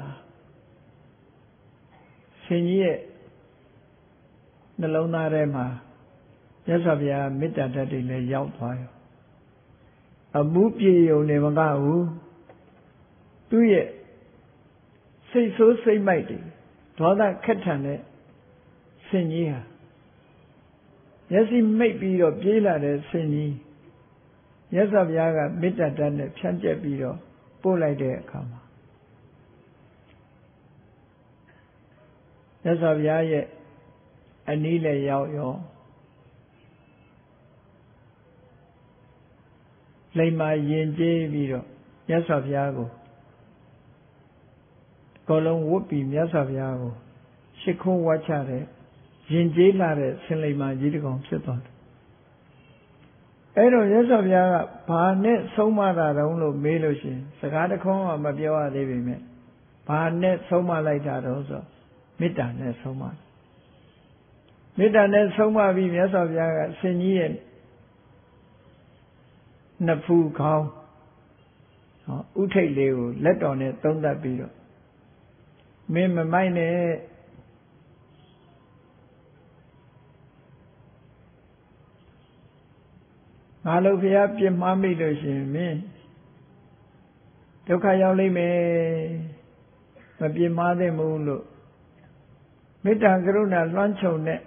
ဆင်ကြီးရဲ့နှလုံးသားထဲမှာမြတ်စွာဘုရားမေတ္တာဓာတ်တွေလည်းရောက်သွားရောအမှုပြေယုံနေမကဘူးသူ့ရဲ့စိတ်ဆိုးစိတ်မိုက်တွေဒေါသခက်ထန်တဲ့ဆင်ကြီးဟာမျက်စိမိတ်ပြီးတော့ပြေးလာတဲ့ဆင်ကြီးမြတ်စွာဘုရားကမေတ္တာဓာတ်နဲ့ဖြန့်ကျက်ပြီးတော့ပို့လိုက်တဲ့အခါမှာမြတ်စွာဘုရားရဲ့အနီးလည်းရောက်ရောလိမ္မာယဉ်ကျေးပြီးတော့မြတ်စွာဘုရားကိုကောလုံးဝတ်ပြီးမြတ်စွာဘုရားကိုရှ िख ုံးဝါချတဲ့ယဉ်ကျေးလာတဲ့ဆင်လိမ္မာကြီးတစ်ကောင်ဖြစ်သွားတယ်အဲ့တော့မြတ်စွာဘုရားကဘာနဲ့ဆုံးမတာတုံးလို့မေးလို့ရှိရင်စကားတစ်ခွန်းမှမပြောရသေးပေမဲ့ဘာနဲ့ဆုံးမလိုက်တာတုံးဆိုမေတ္တာနဲ့ဆုံးမမေတ္တာနဲ့ဆုံးမပြီးမြတ်စွာဘုရားကဆင်ကြီးရဲ့နှစ်ဖူးခေါင်းဥထိတ်လေးကိုလက်တော်နဲ့သုံးသပ်ပြီးတော့မင်းမမိုက်နဲ့ငါလို့ဘုရားပြစ်မှားမိလို့ရှိရင်မင်းဒုက္ခရောက်လိမ့်မယ်မပြစ်မှားသင့်ဘူးလို့မေတ္တာကရုဏာလွှမ်းခြုံတဲ့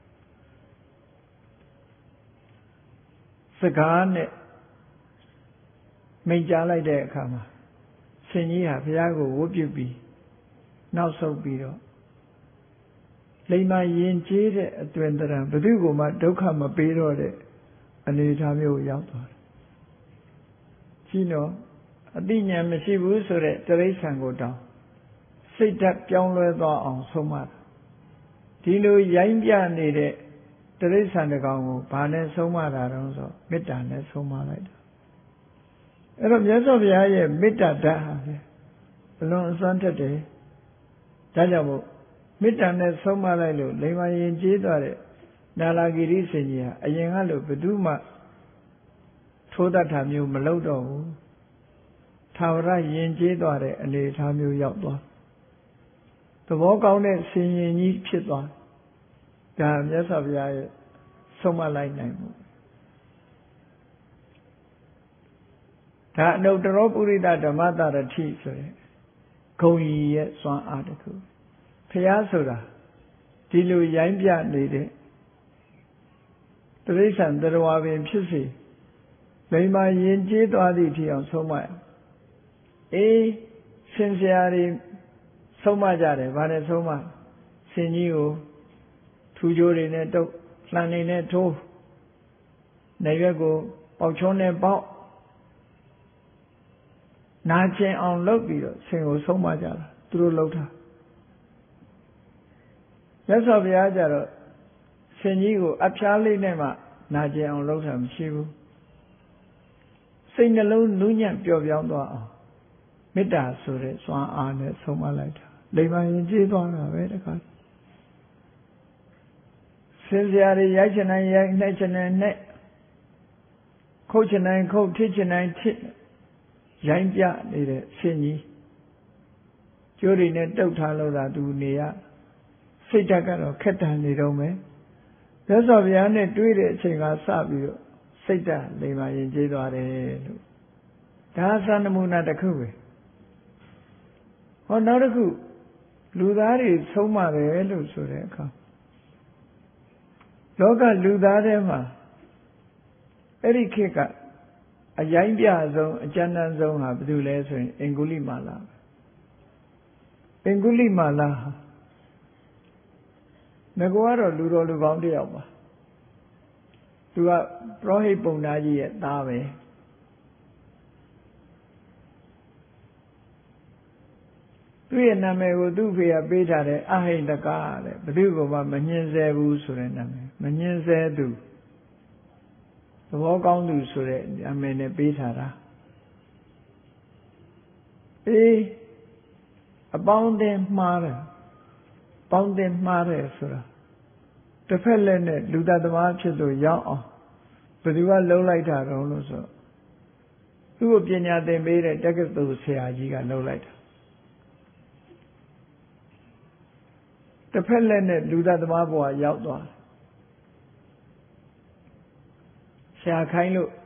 စကားနဲ့မိန့်ကြားလိုက်တဲ့အခါမှာဆင်ကြီးဟာဘုရားကိုဝတ်ပြုပြီးနောက်ဆုတ်ပြီးတော့လိမ္မာယဉ်ကျေးတဲ့အတွင်တရံဘယ်သူကိုမှဒုက္ခမပေးတော့တဲ့အနေအထားမျိုးရောက်သွားတယ်။ကြီးတော့အတိညာမရှိဘူးဆိုတဲ့တိရစ္ဆာန်ကိုတောင်စိတ်ဓာတ်ပြောင်းလဲသွားအောင်ဆုံးမတာ။ဒီလိုရိုင်းပြနေတဲ့တိရစ္ဆာန်တစ်ကောင်ကိုဘာနဲ့ဆုံးမတာတုံးဆိုမေတ္တာနဲ့ဆုံးမလိုက်တာ။အဲ့တော့မြတ်စွာဘုရားရဲ့မေတ္တာဓာတ်ဟာဘလွန်အစွမ်းထက်တယ်။ဒါကြောင့်မို့မေတ္တာနဲ့ဆုံးမလိုက်လို့လိမ္မာယဉ်ကျေးသွားတဲ့နာလာဂိရိဆင်ကြီးဟာအရင်ကလို့ဘယ်သူမှထိုးတတ်တာမျိုးမလုပ်တော့ဘူးထာဝရယဉ်ကျေးသွားတဲ့အနေအထားမျိုးရောက်သွားသဘောကောင်းတဲ့ဆင်ရင်ကြီးဖြစ်သွားဒါမြတ်စွာဘုရားရဲ့ဆုံးမလိုက်နိုင်မှုဒါအနုတ္တရောပုရိသဓမ္မတရထိဆိုရင်ဂုံကြီးရဲ့စွမ်းအားတစ်ခုဘုရားဆိုတာဒီလိုရိုင်းပြနေတဲ့တိရစ္ဆာန်တရားဝါပင်ဖြစ်စေလိမ္မာယဉ်ကျေးသွားသည့်အထိအောင်ဆုံးမရအေးဆင်ဆရာတွေဆုံးမကြတယ်ဗာနဲ့ဆုံးမဆင်ကြီးကိုထူကြိုးတွေနဲ့တုပ်လှန်နေနဲ့ထိုးနေရွက်ကိုပေါက်ချုံးနဲ့ပေါက်နာကျင်အောင်လုပ်ပြီးတော့ဆင်ကိုဆုံးမကြတာသူတို့လှုပ်တာမြတ်စွာဘုရားကြတော့ဆင်ကြီးကိုအဖျားလေးနဲ့မှနာကျင်အောင်လုပ်တာမရှိဘူးစိတ်နှလုံးနူးညံ့ပျော့ပြောင်းသွားအောင်မေတ္တာဆိုတဲ့စွမ်းအားနဲ့ဆုံးမလိုက်တာလိမ္မာရင်ကျေးသွားတာပဲတခါဆင်စရာတွေရိုက်ချင်တိုင်းရိုက်နှိုက်ချင်တိုင်းနှိုက်ခုတ်ချင်တိုင်းခုတ်ထစ်ချင်တိုင်းထစ်ရိုင်းပြနေတဲ့ဆင်ကြီးကျိုးတွေနဲ့တုတ်ထားလို့သာသူနေရစိတ်ဓာတ်ကတော့ခက်တန်နေတော့မယ်မြတ်စွာဘုရားနဲ့တွေ့တဲ့အချိန်ကစပြီးတော့စိတ်ဓာတ်လိမ္မာရင်ကျေးသွားတယ်လို့ဒါသနမူနာတစ်ခုပဲဟောနောက်တစ်ခုလူသားတွေဆုံးမတယ်လို့ဆိုတဲ့အခါလောကလူသားထဲမှာအဲ့ဒီခေတ်ကအရိုင်းပြဆုံးအကျဉ်းတန်းဆုံးဟာဘယ်သူလဲဆိုရင်အင်္ဂုလိမာလာအင်္ဂုလိမာလာငါကတော့လူတော်လူကောင်းတယောက်ပါသူကပရောဟိတ်ပုံသားကြီးရဲ့သားပဲသူ့ရဲ့နာမည်ကိုသူ့ဖေကပေးထားတယ်အဟိတကတဲ့ဘယ်သူကမှမညှင်းဆဲဘူးဆိုတဲ့နာမည်မညှင်းဆဲသူသဘောကောင်းသူဆိုတဲ့နာမည်နဲ့ပေးထားတာအေးအပေါင်းအသင်းမှားတယ်ပေါင်းတင်မှားတယ်ဆိုတာတစ်ဖက်လက်နဲ့လူသားသမားဖြစ်လို့ရောက်အောင်ဘယ်သူကလှုပ်လိုက်တာတော့လို့ဆိုသူ့ကိုပညာသင်ပေးတဲ့တက္ကသိုလ်ဆရာကြီးကလှုပ်လိုက်တာတစ်ဖက်လက်နဲ့လူသားသမားဘဝရောက်သွားဆရာခိုင်းလို့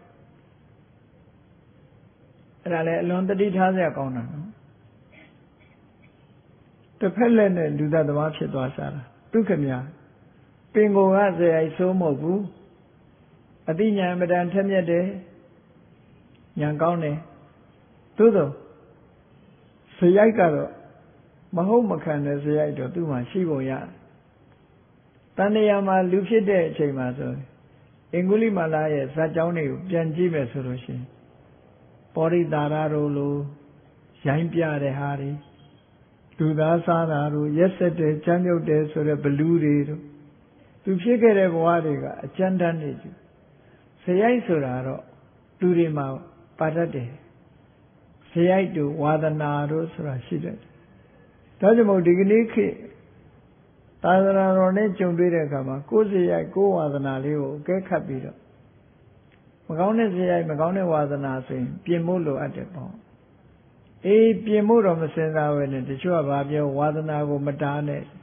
အဲ့ဒါလည်းအလွန်တတိထားစရာကောင်းတာနော်တစ်ဖက်လက်နဲ့လူသားသမားဖြစ်သွားစားတာဒုက္ခများပင်ကိုကဇေယိုက်ဆိုးမဟုတ်ဘူးအတိညာမတန်ထက်မြက်တယ်ဉာဏ်ကောင်းတယ်သို့သောဇေယိုက်ကတော့မဟုတ်မခံတဲ့ဇေယိုက်တော့သူ့မှာရှိပုံရတဏှာမှာလူဖြစ်တဲ့အချိန်မှာဆိုအင်္ဂုလိမာလာရဲ့ဇာတ်ကြောင်းတွေကိုပြန်ကြည့်မယ်ဆိုလို့ရှိရင်ပောရိတာရတို့လိုရိုင်းပြတဲ့ဟာတွေလူသားစားတာတို့ရက်ဆက်တယ်ကြမ်းမြုပ်တယ်ဆိုတဲ့ဘလူးတွေတို့သူဖြစ်ခဲ့တဲ့ဘဝတွေကအကျဉ်းတန်းနေကြဇေယိုက်ဆိုတာတော့လူတွေမှာပါတတ်တယ်ဇေယိုက်တို့ဝါဒနာတို့ဆိုတာရှိတယ်ဒါကြောင့်မို့ဒီကနေ့ခေတ်သာသနာတော်နဲ့ကြုံတွေ့တဲ့အခါမှာကိုယ်ဇေယိုက်ကိုယ်ဝါဒနာလေးကိုအကဲခတ်ပြီးတော့မကောင်းတဲ့ဇေယိုက်မကောင်းတဲ့ဝါဒနာဆိုရင်ပြင်ဖို့လိုအပ်တယ်ပေါ့အေးပြင်ဖို့တော့မစင်စားပဲနဲ့တချို့ကဘာပြောဝါဒနာကိုမတားနဲ့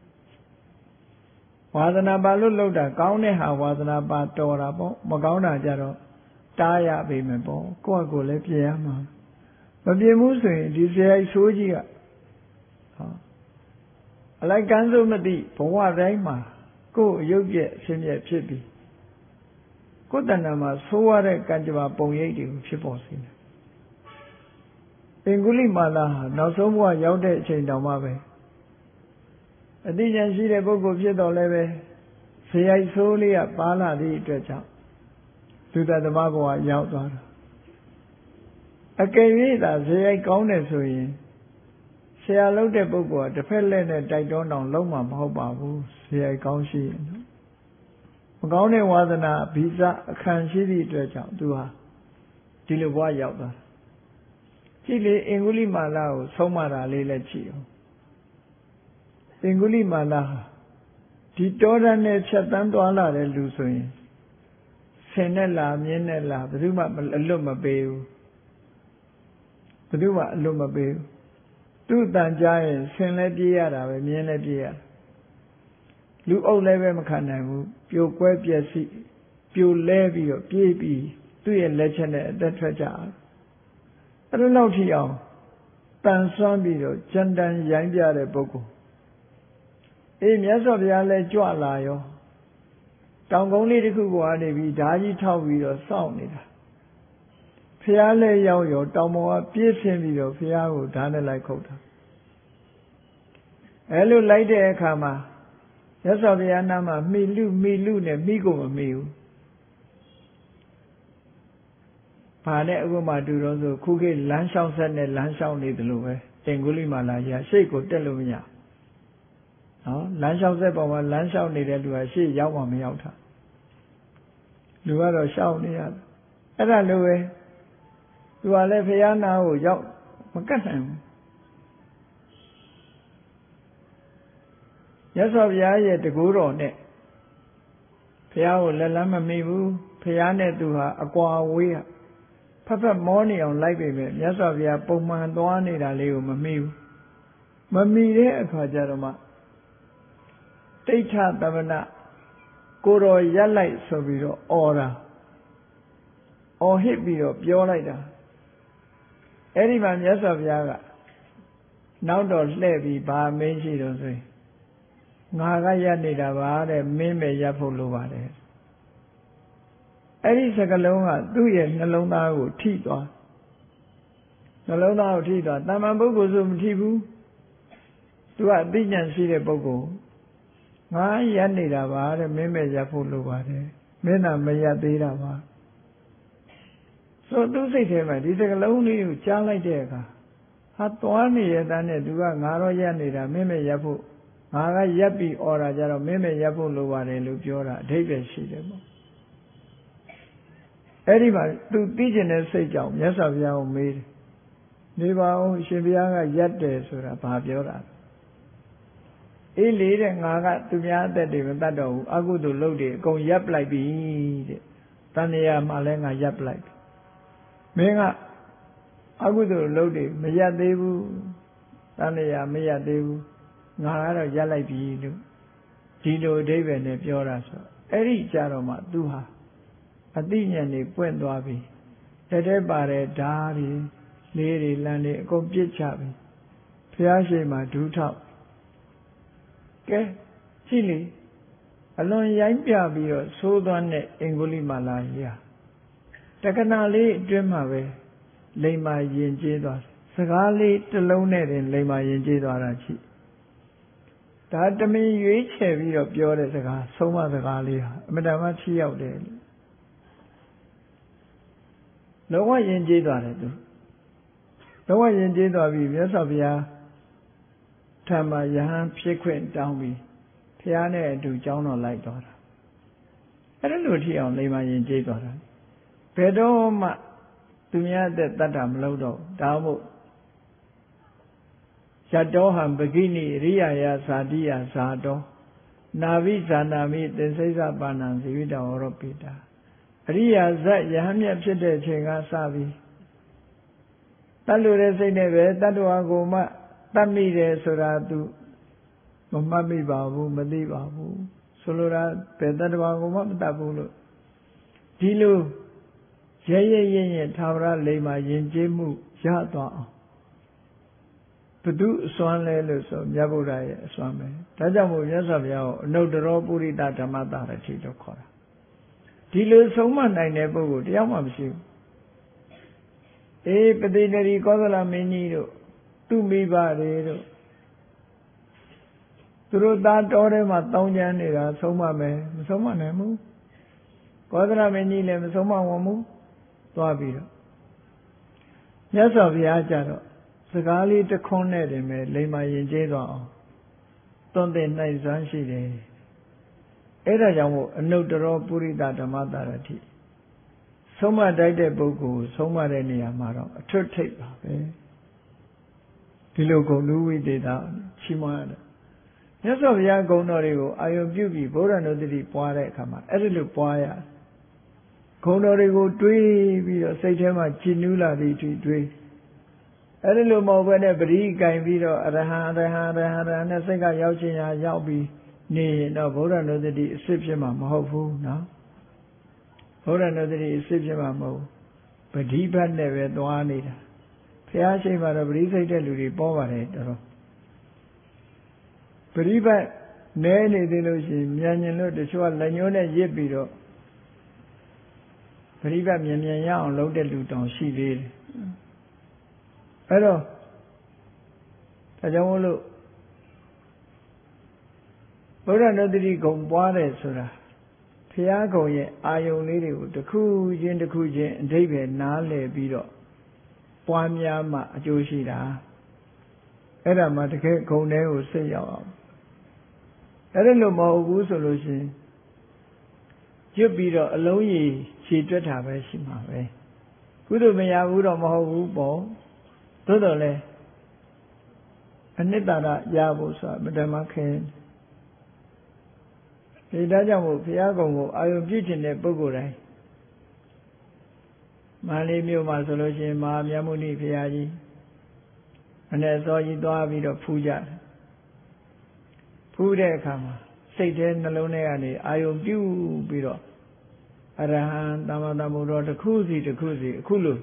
ဝါဒနာပါလို့လောက်တာကောင်းတဲ့ဟာဝါဒနာပါတော်တာပေါ့မကောင်းတာကြတော့တားရပေမယ်ပေါ့ကိုယ့်အကိုလည်းပြင်ရမှာမပြင်ဘူးဆိုရင်ဒီဇေယိုက်ဆိုးကြီးကအလိုက်ကမ်းစိုးမသိဘဝတိုင်းမှာကိုယ်အယုတ်ပြည့်အဖြစ်ဖြစ်ပြီးကိုယ်တဏ္ဍာမှာဆိုးရတဲ့ကံကြမ္မာပုံရိပ်တွေကိုဖြစ်ပေါ်စေတယ်အင်္ဂုလိမာလာဟာနောက်ဆုံးဘဝရောက်တဲ့အချိန်တောင်မှပဲအတိညာရှိတဲ့ပုဂ္ဂိုလ်ဖြစ်တော်လည်းပဲဇေယိုက်ဆိုးလေးကပါလာသည့်အတွက်ကြောင့်လူတသမဘဝရောက်သွားတာအကယ်၍သာဇေယိုက်ကောင်းတယ်ဆိုရင်ဆရာလုပ်တဲ့ပုဂ္ဂိုလ်ကတစ်ဖက်လက်နဲ့တိုက်တွန်းအောင်လုံးမှာမဟုတ်ပါဘူးဇေယိုက်ကောင်းရှိရင်မကောင်းတဲ့ဝါသနာဗီဇအခန့်ရှိသည့်အတွက်ကြောင့်သူဟာဒီလိုဘဝရောက်သွားကြည့်လေအင်္ဂုလိမာလာကိုဆုံးမတာလေးလည်းကြည့်အောင်အင်္ဂုလိမာလာဒီတောရနဲ့ဖြတ်တန်းသွားလာတဲ့လူဆိုရင်ဆင်နဲ့လာမြင်းနဲ့လာဘယ်သူမှအလွတ်မပေးဘူးဘယ်သူမှအလွတ်မပေးဘူးသူ့တန်ကြားရင်ဆင်လည်းပြေးရတာပဲမြင်းလည်းပြေးရလူအုပ်လည်းပဲမခံနိုင်ဘူးပြိုကွဲပျက်စီးပြိုလဲပြီးတော့ပြေးပြီးသူ့ရဲ့လက်ချက်နဲ့အသက်ထွက်ကြအဲ့လိုလောက်ထိအောင်တန်ဆွမ်းပြီးတော့ကြံတန်ရိုင်းပြတဲ့ပုဂ္ဂိုလ်အေးမြတ်စွာဘုရားလည်းကြွလာရောတောင်ကုန်းလေးတစ်ခုပေါ်ကနေပြီးဓာကြီးထောက်ပြီးတော့စောင့်နေတာဘုရားလည်းရောက်ရောတောင်ပေါ်ကပြေးဆင်းပြီးတော့ဘုရားကိုဓာနဲ့လိုက်ခုတ်တာအဲလိုလိုက်တဲ့အခါမှာမြတ်စွာဘုရားနာမှာမိလူနဲ့မိကိုမမိဘူးဘာနဲ့အခုမှတူတော့ဆိုခုခေတ်လမ်းလျှောက်ဆက်နဲ့လမ်းလျှောက်နေတယ်လို့ပဲအင်္ဂုလိမာလာကြီးရှေ့ကိုတက်လို့မရနော်လမ်းလျှောက်ဆက်ပေါ်မှာလမ်းလျှောက်နေတဲ့လူကရှေ့ရောက်မှမရောက်တာလူကတော့ရှောက်နေရတယ်အဲ့ဒါလိုပဲသူကလည်းဘုရားနာကိုရောက်မကတ်နိုင်ဘူးမြတ်စွာဘုရားရဲ့တကူတော်နဲ့ဘုရားကိုလက်လန်းမမိဘူးဘုရားနဲ့သူဟာအကွာဝေးဖက်ဖက်မောနေအောင်လိုက်ပေမဲ့မြတ်စွာဘုရားပုံမှန်သွားနေတာလေးကိုမမိဘူးမမိတဲ့အခါကျတော့မှတိဋ္ဌသမဏကိုတော်ရက်လိုက်ဆိုပြီးတော့အော်တာအော်ဟစ်ပြီးတော့ပြောလိုက်တာအဲ့ဒီမှာမြတ်စွာဘုရားကနောက်တော့လှည့်ပြီးဗာမင်းရှိတော့ဆိုရင်ငါကရက်နေတာပါတဲ့မင်းပဲရက်ဖို့လိုပါတယ်အဲ့ဒီစကလုံးကသူ့ရဲ့နှလုံးသားကိုထိသွားနှလုံးသားကိုထိသွားတမန်ပုဂ္ဂိုလ်ဆိုမထိဘူးသူကအသိဉာဏ်ရှိတဲ့ပုဂ္ဂိုလ်ငါရက်နေတာပါတဲ့မင်းပဲရက်ဖို့လိုပါတယ်မင်းသာမရက်သေးတာပါဆိုသူစိတ်ထဲမှာဒီစကလုံးလေးကိုကြားလိုက်တဲ့အခါဟာသွားနေရတဲ့နဲ့သူကငါတော့ရက်နေတာမင်းပဲရက်ဖို့ငါကရက်ပြီးអော်တာကြတော့မင်းပဲရက်ဖို့လိုပါတယ်လို့ပြောတာအဓိပ္ပာယ်ရှိတယ်ပေါ့အဲ့ဒီမှာသူသိကျင်တဲ့စိတ်ကြောင့်မြတ်စွာဘုရားကိုမေးတယ်နေပါဦးရှင်ဘုရားကရက်တယ်ဆိုတာဘာပြောတာအေးလေတဲ့ငါကသူများအသက်တွေမတတ်တော့ဘူးအကုသိုလ်လုပ်တွေအကုန်ရပ်ပလိုက်ပြီတဲ့တဏှာမှာလည်းငါရပ်ပလိုက်ပြီမင်းကအကုသိုလ်လုပ်တွေမရပ်သေးဘူးတဏှာမရပ်သေးဘူးငါကတော့ရပ်လိုက်ပြီလို့ဒီလိုအဓိပ္ပာယ်နဲ့ပြောတာဆိုအဲ့ဒီကြတော့မှသူဟာအသိဉာဏ်တွေပွင့်သွားပြီတက်တဲ့ပါတဲ့ဓာတ်တွေလေးတွေလမ်းတွေအကုန်ပြစ်ချပြီဘုရားရှိခိုးမှာဒူးထောက်ကဲကြည့်လေ alon yang pia biro so ne Enguli Malaya. Takanali Dreamave, Lema Yin Jedos, Sagali Telone in Lema Yin Jedorachi. That to me, you each have your pure as a Soma the Galia, Madame Chi out there. No one in Jedor. No one in Jedor, yes of ya. Tama Yahan Piquet down me. Piano to John or like daughter. I don't know here on Lema in Jedor. Pedo ma to me that I'm lodo, Damo Shadoham Begini, Ria Sadia Sado, Navi Sanami, then says Abanan, Zivida or Pita. Ria Zat Yahamia Pite Chenga Savi. Talure say never, Tatuagoma, Tamide Suratu, Mami Babu, Madi Babu, Solora, Pedagogoma Tabulo. Dilu. Jay Tavra Lema Yinjimu Yatwa Pudu Swan Lelus of Yaburai Swami. Tajamu Yasavia, no the robbery that a mother at Tito Kora. Tilu Soman I never would, Yamamsu. Eh, Pedinari Kovala Menino, to me Barredo. Through that order, Matonjanira, Soma me, Soma nemu. Kovala Menile, Soma Wamu. Yes, of Yajaro. Sagali to cornet him, Lema in Jado. Don't they nice Zanshi day? Erajamu, a note the raw puri that a matarati. Soma died a boku, Soma any amaro, a third tape. Pilogo Louis did out, Chimada. Yes, of Yago Norigo, I am beauty, Bora no did poire come out, Edilu poire. Konorigo Dwe, say to my Chinula Dwe. Edilumo when a brig can be and I think I Yauchina Yaubi, nay, no, Bora no the Sipsima, hopeful now. Bora no the Sipsima, but he had never one either. Piachi, but a breeze I tell you, Bovaret. But even many delusion, Yanino, the Shua Lanona Yipiro. Riva Mianya loaded Luton, she did. Hello. Tajamolo. Bora no did go water, Sura. Piago ye, Ayo lady, the Kujin, the Kujin, and David Nale Bido. Puamiama, Joshida. Era Matake Coneo say y'all. I don't know more solution. You be alone ye, she did have a shima way. Who do me a wood of Mahu ball? Totally. And Nitara Yabusa, Madame Kane. He doesn't Piago, I am teaching a Bogore. Mali Muma solution, Ma Yamuni Piagi. And I saw you do a bit of puja. Pude kama. Satan alone, I am due below. Arahan, Damadamuro, the Kuzi, Kulu.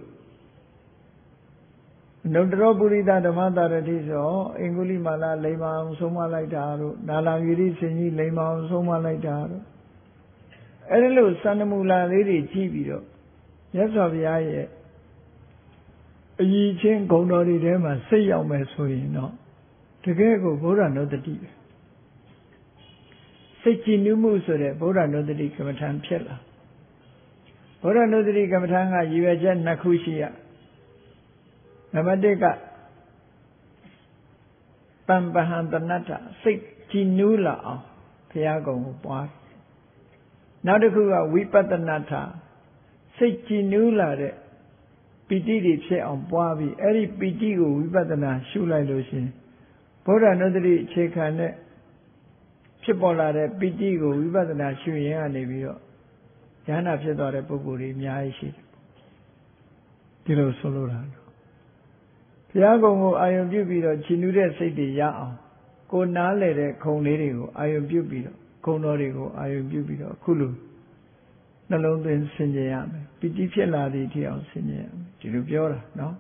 No robbery that the mother at his or Enguli Mala, Lema, Soma like Daru, Nala Yuri, Sini, Lema, Soma like Daru. Hello, Sanamula, Lady Tibio. Yes, of the eye. Ye chain go not in them and say your mess for you, no. Together, Bora no the deep. Seki Numu so that Bora no the deep Kamatan Pella. Bora no the deep Kamatanga, you are Jan Nakushia. Namadeka Pambahandanata, Seki Nula, Piago, Boy. Now the Kua Wipatanata, Seki Nula, Piti say on Boavi, Eri Pitigo, Wipatana, Shula Lucy. Bora no the deep Chekane. Chipola, Pitigo, Vivadana, Shuya, and Nevio. Yana Fedora Puguri, Miaishi. Tilo Solorano. Piago, I am Jubido, Chinude City Yao. Go Nale, Conerigo, I am Jubido. Conorigo, I am Jubido. Kulu. Nalon then Sinyame. Pitifia di Tia Sinyame. Chilubiora, no?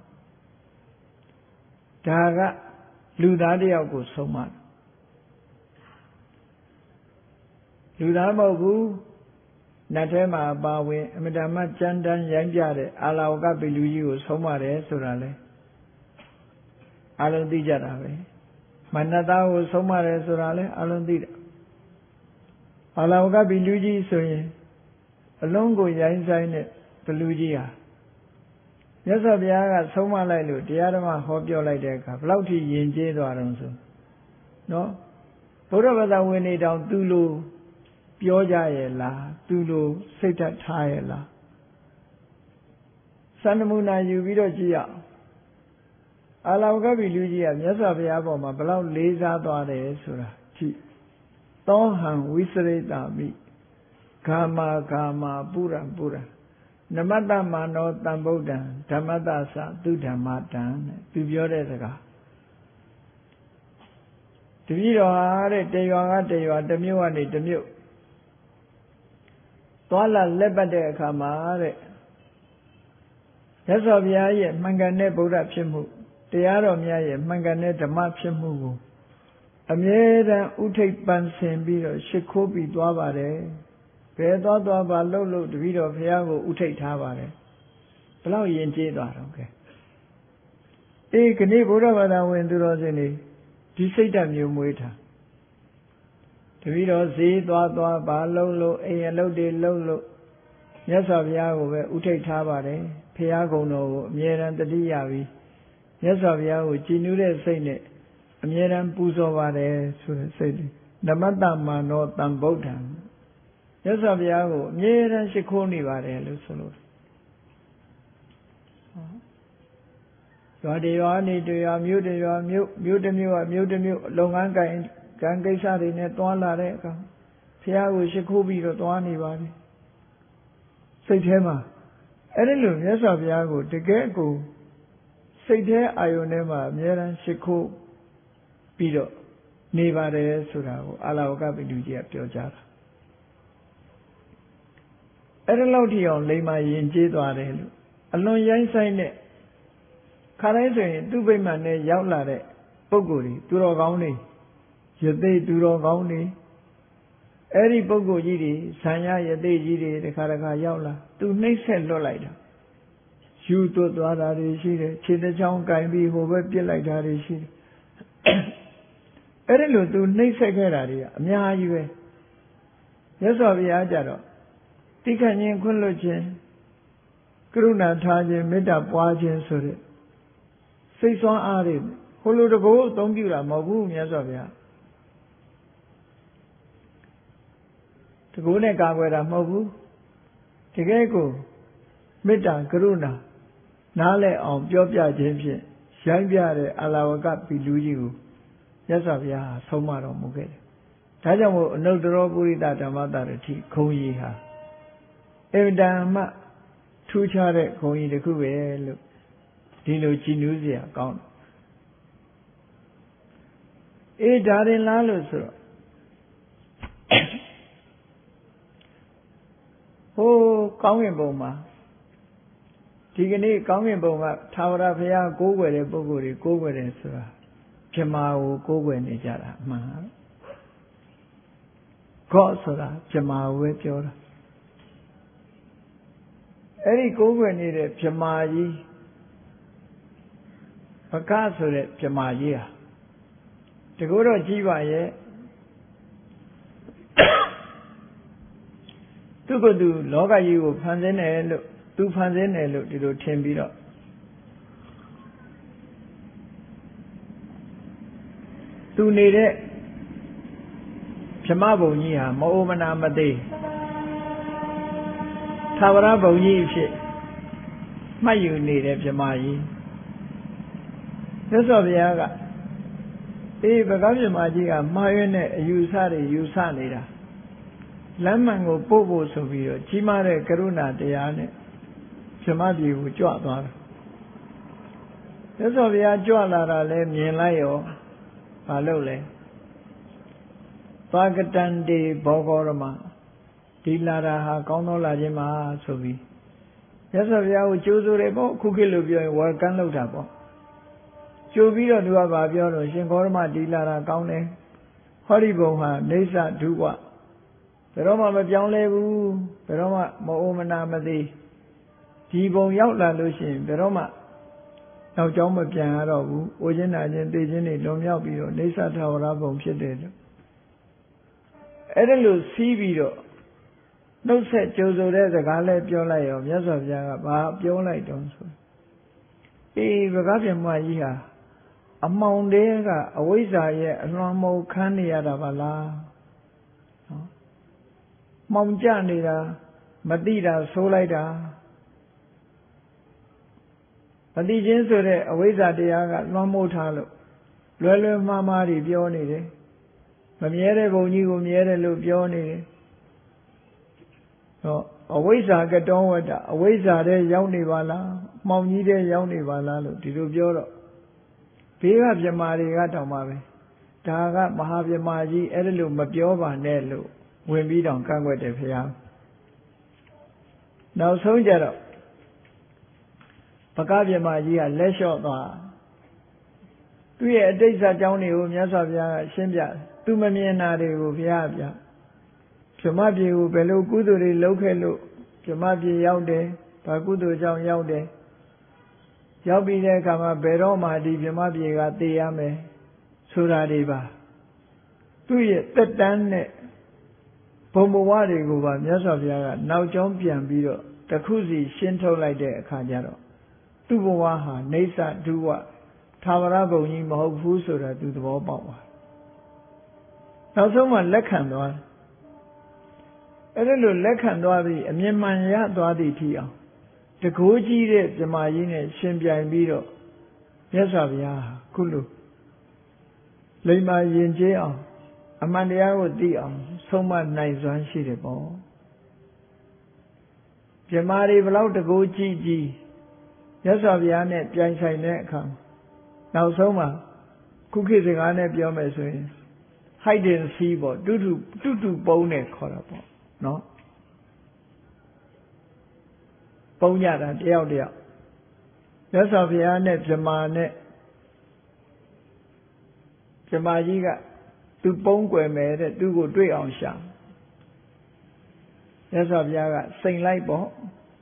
Taga Ludadia go so much. လူသားမဟုတ်ဘူးနတ်ထဲမှာပါဝင်အမတမကြမ်းတမ်းရိုင်းပြတဲ့အာလာဝကပိလူကြီးကိုဆုံးမတယ်ဆိုတာလေအလုံးသိကြတာပဲမနတသားကိုဆုံးမတယ်ဆိုတာလေအလုံးသိတယ်အာလာဝကပိလူကြီးဆိုရင်အလုံးကိုရိုင်းဆိုင်တဲ့ပိလူကြီးဟာမြတ်စွာဘုရားကဆုံးမလိုက်လို့တရားဓမ္မဟောပြောလိုက်တဲ့အခါဘလောက်ထိယဉ်ကျေးသွားတော့ဆိုနော်ဘုရားဘာသာဝင်တွေတောင်သူလိုပြောကြရဲ့လားသူလိုစိတ်ဓာတ်ထားရဲ့လားစံနမူနာယူပြီးတော့ကြည့်ရအောင်အာလာဝကပိလူကြီးကမြတ်စွာဘုရားပေါ်မှာဘလောက်လေးစားသွားတယ်ဆိုတာကြည့်သောဟံဝိစရိတာမိဂာမာပုရံနမတ္တမာနောတံဗုဒ္ဓံဓမ္မတ္တသသူဓမ္မတံတဲ့သူပြောတဲ့စကားတပည့်တော်ဟာတဲ့တရွာကတရွာတစ်မြို့ကနေတစ်မြို့သွားလာလက်ပတ်တဲ့အခါမှာတဲ့မြတ်စွာဘုရားရဲ့မှန်ကန်တဲ့ဗုဒ္ဓဖြစ်မှုတရားတော်များရဲ့မှန်ကန်တဲ့ဓမ္မဖြစ်မှုကိုအမြဲတမ်းဥထိပ်ပန်းဆင်ပြီးတော့ရှ िख ိုးပြီးသွားပါတယ်ဘယ်သွားပါလှုပ်တပည့်တော်ဘုရားကိုဥထိပ်ထားပါတယ်ဘလောက်ယဉ်ကျေးသွားတော့ကဲခဏဘုရားဘာသာဝင်သူတော်စင်တွေဒီစိတ်ဓာတ်မျိုးမွေးထားတပည့်တော်ဈေးသွားဘာလှုပ်အိမ်အလုပ်တွေလှုပ်မြတ်စွာဘုရားကိုပဲဥထိပ်ထားပါတယ်ဘုရားကုံတော်ကိုအမြဲတမ်းတတိယပြီးမြတ်စွာဘုရားကိုကြည်နူးတဲ့စိတ်နဲ့အမြဲတမ်းပူဇော်ပါတယ်ဆိုတဲ့စိတ်တွေနမတ္တမာနောတံဗုဒ္ဓံမြတ်စွာဘုရားကိုအမြဲတမ်းရှ िख ိုးနေပါတယ်လို့ဆိုလို့ရွာတရွာနေတရွာမြို့တရွာမြို့တစ်မြို့ကမြို့တစ်မြို့လုပ်ငန်းကံကိစ္စတွေနဲ့တွားလာတဲ့အခါဘုရားကိုရှ िख ိုးပြီးတော့တွားနေပါပြီစိတ်ထဲမှာအဲ့ဒီလိုမြတ်စွာဘုရားကိုတကယ်ကိုစိတ်ထဲအာယုန်ထဲမှာအမြဲတမ်းရှ िख ိုးပြီးတော့နေပါတယ်ဆိုတာကိုအာလာဝကပိလူကြီးကပြောကြားတာအဲ့ဒီလောက်ထိအောင်လိမ္မာယဉ်ကျေးသွားတယ်လို့အလွန်ရိုင်းဆိုင်တဲ့ခါတိုင်းဆိုရင်သူ့ဗိမာန်နဲ့ရောက်လာတဲ့ပုဂ္ဂိုလ်တွေသူတော်ကောင်းတွေယသိသူတော်ကောင်းတွေအဲ့ဒီပုဂ္ဂိုလ်ကြီးတွေဇာညယသိကြီးတွေတခါရောက်လာသူနှိမ့်ဆက်လွတ်လိုက်တာယူသွတ်သွားတာတွေရှိတယ်ခြေတစ်ချောင်းကင်ပြီးဟိုဘက်ပြစ်လိုက်တာတွေရှိတယ်အဲ့ဒီလိုသူနှိမ့်ဆက်ခဲ့တာတွေကအများကြီးပဲမြတ်စွာဘုရားကြတော့တိခတ်ခြင်းခွင့်လွှတ်ခြင်းကရုဏာထားခြင်းမေတ္တာပွားခြင်းဆိုတဲ့စိတ်ဆွမ်းအားတွေဟိုလိုတကောအသုံးပြုတာမဟုတ်ဘူးမြတ်စွာဘုရားတကောနဲ့ကာကွယ်တာမဟုတ်ဘူးတကယ်ကိုမေတ္တာကရုဏာနားလည်အောင်ပြောပြခြင်းဖြင့်ရိုင်းပြတဲ့အလာဝကပိလူကြီးကိုမြတ်စွာဘုရားဆုံးမတော်မူခဲ့တယ်။ဒါကြောင့်မို့အနုတ္တရောပုရိသဓမ္မတာရတိခုံကြီးဟာအင်တန်မှထူးခြားတဲ့ခုံကြီးတစ်ခုပဲလို့ဒီလိုကြည်နူးစရာကောင်းတယ်။ဒါရင်လားလို့ဆိုတော့ဟိုကောင်းကင်ဘုံမှာဒီကနေ့ကောင်းကင်ဘုံကသာဝရဘုရားကိုးကွယ်တဲ့ပုဂ္ဂိုလ်တွေကိုးကွယ်တယ်ဆိုတာဗြဟ္မာကိုကိုးကွယ်နေကြတာအမှန်ပါကော့ဆိုတာဗြဟ္မာကိုပဲပြောတာအဲ့ဒီကိုးကွယ်နေတဲ့ဗြဟ္မာကြီးဘကဆိုတဲ့ဗြဟ္မာကြီးဟာတကူတော့ကြည့်ပါရဲ့သူကသူလောကကြီးကိုဖန်ဆင်းတယ်လို့သူဖန်ဆင်းတယ်လို့ဒီလိုထင်ပြီးတော့သူနေတဲ့ဗြဟ္မဘုံကြီးဟာမအိုမနာမသေးသာဝရဘုံကြီးဖြစ်မှတ်ယူနေတဲ့ဗြဟ္မာကြီးမြတ်စွာဘုရားကဗကဗြဟ္မာကြီးကမှားရွံ့တဲ့အယူဆတွေယူဆနေတာလမ်းမှန်ကိုပို့ဖို့ဆိုပြီးတော့ကြီးမားတဲ့ကရုဏာတရားနဲ့ဗြဟ္မပြည်ကိုကြွသွားတာမြတ်စွာဘုရားကြွလာတာလဲမြင်လိုက်ရောဘာလို့လဲပါကတန်တေဘောဂောရမဒီလာတာဟာကောင်းသောလာခြင်းပါဆိုပြီးမြတ်စွာဘုရားကိုကြိုးဆိုတယ်ပေါ့ခုခေတ်လိုပြောရင်ဝါကန်းလောက်တာပေါ့ကြိုပြီးတော့သူကဘာပြောတော့ရှင်ဂေါရမဒီလာတာကောင်းတယ်ဟောဒီဘုံဟာနေသဒုဝဘယ်တော့မှမပြောင်းလဲဘူးဘယ်တော့မှမအိုမနာမသေးဒီဘုံရောက်လာလို့ရှိရင်ဘယ်တော့မှနောက်ကြောင်းမပြန်ရတော့ဘူးအိုခြင်းနာခြင်းသိခြင်းတွေလွန်မြောက်ပြီးတော့နေသထာဝရဘုံဖြစ်တယ်လို့အဲ့ဒါလို့စီးပြီးတော့နှုတ်ဆက်ကြိုဆိုတဲ့စကားလည်းပြောလိုက်ရောမြတ်စွာဘုရားကဘာပြောလိုက်တော့ဆိုဗကားပြမကြီးဟာအမှောင်တဲကအဝိဇ္ဇာရဲ့အလွန်မုံခန်းနေရတာပါလားနော်မှောင်ကျနေတာမသိတာဆိုးလိုက်တာမသိခြင်းဆိုတဲ့အဝိဇ္ဇာတရားကလွှမ်းမိုးထားလို့လွယ်လွယ်မှားမှားတွေပြောနေတယ်မမြဲတဲ့ဘုံကြီးကိုမြဲတယ်လို့ပြောနေတယ်တော့အဝိဇ္ဇာကတောဝတ္တအဝိဇ္ဇာတဲ့ရောက်နေပါလားမှောင်ကြီးတဲ့ရောက်နေပါလားလို့ဒီလိုပြောတော့ဘေးကပြမာတွေကတောင်မှပဲဒါကမဟာပြမာကြီးအဲ့ဒါလို့မပြောပါနဲ့လို့ဝင်ပြီးတောင်ကန့်ကွက်တယ်ဖေဟာနောက်ဆုံးကြတော့ဘဂဗြဟ္မာကြီးကလက်လျှော့သွားသူ့ရဲ့အတိတ်ဇာတ်ကြောင်းတွေကိုမြတ်စွာဘုရားကရှင်းပြသူမမြင်တာတွေကိုဘုရားပြဗြဟ္မပြေကိုဘယ်လိုကုသိုလ်တွေလုပ်ခဲ့လို့ဗြဟ္မပြေရောက်တယ်ဘာကုသိုလ်ကြောင့်ရောက်တယ်ရောက်ပြီးတဲ့အခါမှာဘယ်တော့မှဒီဗြဟ္မပြေကသိရမယ်ဆိုတာတွေပါသူ့ရဲ့တက်တန်းနဲ့ဘုံဘဝတွေကိုပါမြတ်စွာဘုရားကနောက်ကျောင်းပြန်ပြီးတော့တခုစီရှင်းထုတ်လိုက်တဲ့အခါကျတော့သူ့ဘဝဟာနေသဒုဝသာဝရဘုံကြီးမဟုတ်ဘူးဆိုတာသူသဘောပေါက်သွားနောက်ဆုံးမှလက်ခံသွားအဲ့ဒါလို့လက်ခံသွားပြီးအမြင်မှန်ရသွားသည့်ထီအောင်တကိုးကြီးတဲ့ဗြဟ္မာကြီးနဲ့ရှင်ပြိုင်ပြီးတော့မြတ်စွာဘုရားဟာခုလိုလိမ္မာယဉ်ကျေးအောင်အမှန်တရားကိုသိအောင်ဆုံးမနိုင်စွမ်းရှိတယ်ပေါ့ဗြဟ္မာတွေဘလောက်တကိုးကြီးကြီးမြတ်စွာဘုရားနဲ့ပြိုင်ဆိုင်တဲ့အခါနောက်ဆုံးမှာခုခေတ်စကားနဲ့ပြောမယ်ဆိုရင် hide and seek ပေါ့တူတူပုံးနဲ့ခေါ်တာပေါ့နော်ပုံးကြတာတယောက်မြတ်စွာဘုရားနဲ့ဗြဟ္မာကြီးကသူပုံးကွယ်မယ်တဲ့သူ့ကိုတွေ့အောင်ရှာမြတ်စွာဘုရားကစိန်လိုက်ပေါ့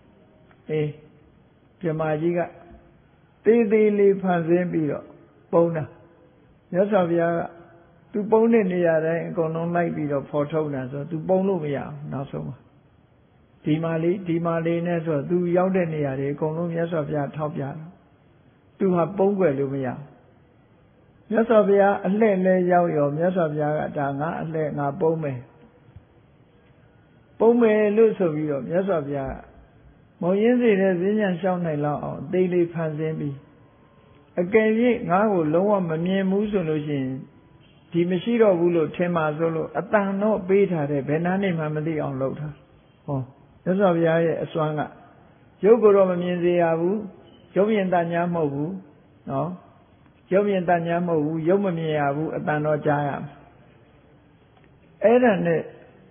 ဗြဟ္မာကြီးကသေးသေးလေးဖန်ဆင်းပြီးတော့ပုံးတာမြတ်စွာဘုရားကသူပုံးတဲ့နေရာတိုင်းအကုန်လုံးလိုက်ပြီးတော့ဖော်ထုတ်တာဆိုသူပုံးလို့မရအောင်နောက်ဆုံးမှာဒီမာလေးနဲ့ဆိုသူရောက်တဲ့နေရာတွေအကုန်လုံးမြတ်စွာဘုရားထောက်ပြတယ်သူဟာပုံးကွယ်လို့မရမြတ်စွာဘုရားအလှဲ့လဲရောက်ရောမြတ်စွာဘုရားကဒါငါအလှဲ့ငါပုံးမယ်လို့ဆိုပြီးတော့မြတ်စွာဘုရားမုံရင်းစေတဲ့ဈဉ္ဉံလျှောက်နိုင်လောက်အောင်သိလေးဖန်ဆင်းပြီးအကယ်၍ငါ့ကိုလုံးဝမမြင်ဘူးဆိုလို့ရှိရင်ဒီမရှိတော့ဘူးလို့ထင်ပါဆိုလို့အတန်တော့ပေးထားတယ်ဘယ်နာနေမှမသိအောင်လုပ်တာဟောမြတ်စွာဘုရားရဲ့အစွမ်းကရုပ်ကိုတော့မမြင်စေရဘူးရုပ်မြင်တညာမဟုတ်ဘူးနော်ရုပ်မြင်တညာမဟုတ်ဘူးရုပ်မမြင်ရဘူးအတန်တော့ကြားရမယ်အဲ့ဒါနဲ့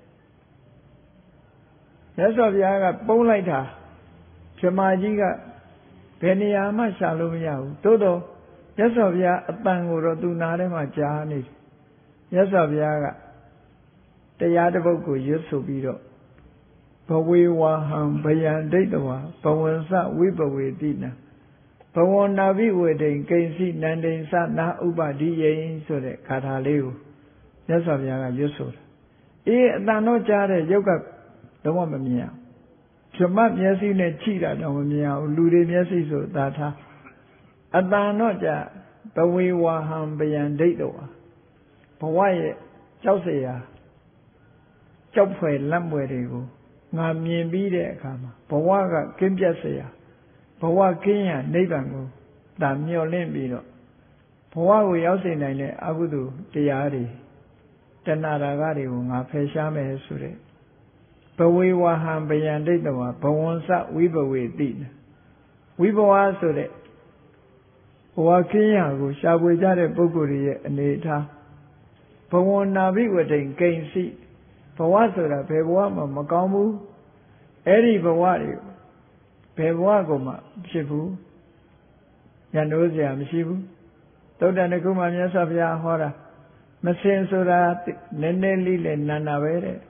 မြတ်စွာဘုရားကပုံးလိုက်တာဗြဟ္မာကြီးကဘယ်နေရာမှရှာလို့မရဘူးသို့တော့မြတ်စွာဘုရားအတန်ကိုတော့သူနာထဲမှာကြားနေတယ်မြတ်စွာဘုရားကတရားတစ်ပုဒ်ကိုရွတ်ဆိုပြီးတော့ဘဝေဝါဟံဗယံဒိဋ္ဌဝါဘဝံစဝိပဝေတိနဘဝနာဘိဝေတိန်ကိဉ္စီနန္တိန်စနာဥပဒိယိဆိုတဲ့ဂါထာလေးကိုမြတ်စွာဘုရားကရွတ်ဆိုတာအတန်တော့ကြားတဲ့ရုပ်ကလုံးဝမမြင်အောင်ဗြဟ္မမျက်စိနဲ့ကြည့်တာတော့မမြင်အောင်လူတွေမျက်စိဆိုသာထားအတန်တော့ကြဘဝေဝါဟံဗယံဒိဋ္ဌဝါဘဝရဲ့ကြောက်เสียကြောက်ဖွယ်လက်ွယ်တွေကိုငါမြင်ပြီးတဲ့အခါမှာဘဝကကင်းပြတ်เสียဘဝကင်းရနိဗ္ဗာန်ကိုဒါမျှော်လင့်ပြီးတော့ဘဝကိုရောက်စေနိုင်တဲ့အကုသိုလ်တရားတွေတဏှာရာဂတွေကိုငါဖယ်ရှားမယ်ဆိုတဲ့ဘဝေဝါဟံဗယံဒိဋ္ဌဝါဘဝံစဝိဘဝေတိဝိဘဝဆိုတဲ့ဘဝကင်းရကိုရှားပွေကြတဲ့ပုဂ္ဂိုလ်တွေရဲ့အနေအထားဘဝနာဘိဝတိန်ကိဉ္စီဘဝဆိုတာဘယ်ဘဝမှမကောင်းဘူးအဲ့ဒီဘဝတွေဘယ်ဘဝကိုမှဖြစ်ဘူးညနိုးစရာမရှိဘူးသုတ္တန်တစ်ခုမှမြတ်စွာဘုရားဟောတာမစင်ဆိုတာနည်းနည်းလေးနဲ့နန္နာပဲတဲ့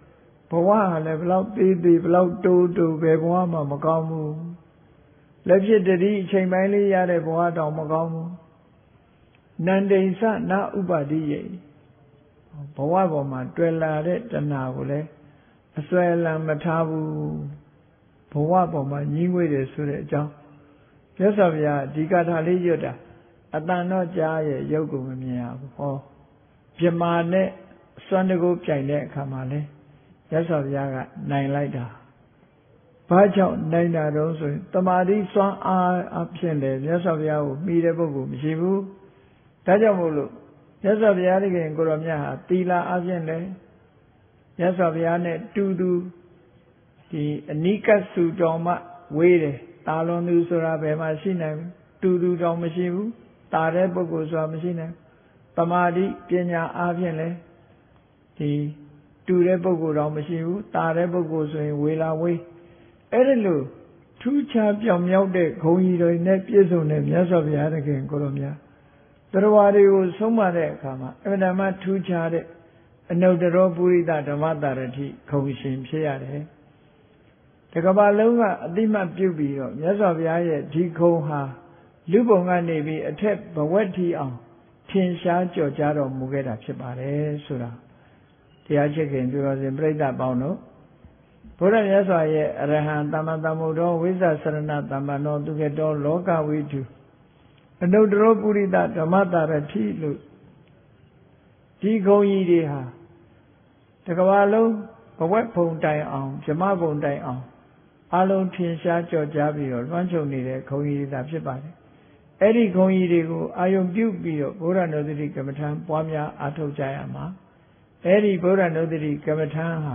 ဘဝဟာလည်းဘလောက်သေးသေးဘလောက်တိုးတိုးပဲဘဝမှာမကောင်းဘူးလက်ဖြစ်တတိအချိန်ပိုင်းလေးရတဲ့ဘဝတောင်မကောင်းဘူးနန္ဒိသနာဥပါတိယဘဝပေါ်မှာတွေ့လာတဲ့တဏှာကိုလည်းအစွဲလမ်းမထားဘူးဘဝပေါ်မှာညီးငွေ့တယ်ဆိုတဲ့အကြောင်းမြတ်စွာဘုရားဒီကထာလေးရွတ်တာအတန်တော့ကြားရဲ့ရုပ်ကိုမမြင်ရဘူးဟောပြမာနဲ့စွမ်းတကူပြိုင်တဲ့အခါမှာလဲမြတ်စွာဘုရားကနိုင်လိုက်တာဘာကြောင့်နိုင်တာတော့ဆိုရင်တမာတိစွမ်းအားအဖြစ်လေမြတ်စွာဘုရားကိုမှီတဲ့ပုဂ္ဂိုလ်မရှိဘူးဒါကြောင့်မို့လို့မြတ်စွာဘုရားတကယ်ကိုရောမြတ်ဟာသီလအဖြစ်လေမြတ်စွာဘုရားနဲ့တူတူဒီအနိကစုတော်မှဝေးတယ်တာလွန်သူဆိုတာဘယ်မှာရှိနိုင်တူတူတောင်မရှိဘူးတာတဲ့ပုဂ္ဂိုလ်ဆိုတာမရှိနိုင်တမာတိပညာအားဖြင့်လေဒီတူတဲ့ပုဂ္ဂိုလ်တော့မရှိဘူးတာတဲ့ပုဂ္ဂိုလ်ဆိုရင်ဝေလာဝေးအဲ့ဒါလို့ထူးခြားပြောင်မြောက်တဲ့ဂုဏ်ကြီးတွေနဲ့ပြည့်စုံတဲ့မြတ်စွာဘုရားတခင်ကိုလိုများတရားတွေကိုဆုံးမတဲ့အခါမှာအမှန်တမ်းထူးခြားတဲ့အနုတ္တရောပုရိသဓမ္မတာရတိခုံရှင်ဖြစ်ရတယ်တကဘာလုံးကအတိမတ်ပြုပြီးတော့မြတ်စွာဘုရားရဲ့ဒီခုံဟာလူပုံကနေပြီးအထက်ဘဝတ္တိအောင်ထင်ရှားကြော်ကြားတော်မူခဲ့တာဖြစ်ပါတယ်ဆိုတာတရားချစ်ခင်သူတော်စင်ပြိဋ္ဌပေါင်းတို့ဘုရားမြတ်စွာရဲ့အရဟံသမ္မာသမ္ဗုဒ္ဓဝိဇ္ဇာစရဏသမ္ပန္နောသူကတောလောကဝိတုအနုတ္တရောပုရိသဓမ္မတာရတိလို့ဒီဂုံကြီးတွေဟာတကဘာလုံးဘဝက်ဖုံတိုင်အောင်ဗြမဖုံတိုင်အောင်အလုံးထင်ရှားကြော်ကြားပြီးတော့လွှမ်းခြုံနေတဲ့ဂုံကြီးတွေဖြစ်ပါတယ်အဲ့ဒီဂုံကြီးတွေကိုအာယုံပြုပြီးတော့ဘုရားနုဒတိကမ္မထံပွားများအားထုတ်ကြရမှာအဲ့ဒီဘုရားနုဒတိကမ္မထံဟာ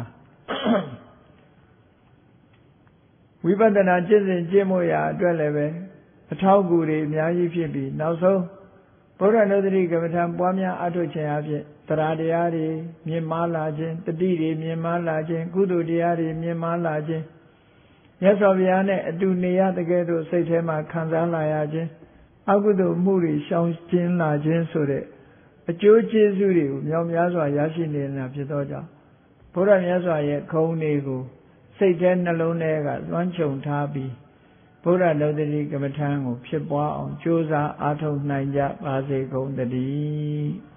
ဝိပဿနာကျင့်စဉ်ကျင့်မှုရာအတွက်လည်းပဲအထောက်အကူတွေအများကြီးဖြစ်ပြီးနောက်ဆုံးဘုရားနုဒတိကမ္မထံပွားများအားထုတ်ခြင်းအပြင်တရားတရားတွေမြင့်မားလာခြင်းတတိတွေမြင့်မားလာခြင်းကုသိုလ်တရားတွေမြင့်မားလာခြင်းမြတ်စွာဘုရားနဲ့အတူနေရတဲ့ကဲ့သို့စိတ်ထဲမှာခံစားလာရခြင်းအကုသိုလ်မှုတွေရှောင်ကျဉ်လာခြင်းဆိုတဲ့အကျိုးကျေးဇူးတွေကိုမြောက်များစွာရရှိနေတာဖြစ်သောကြောင့်ဘုရားမြတ်စွာရဲ့ခုံတွေကိုစိတ်ထဲနှလုံးထဲကလွှမ်းခြုံထားပြီးဘုရားနုဒတိကမ္မထံကိုဖြစ်ပွားအောင်ကြိုးစားအားထုတ်နိုင်ကြပါစေကုန်သတည်း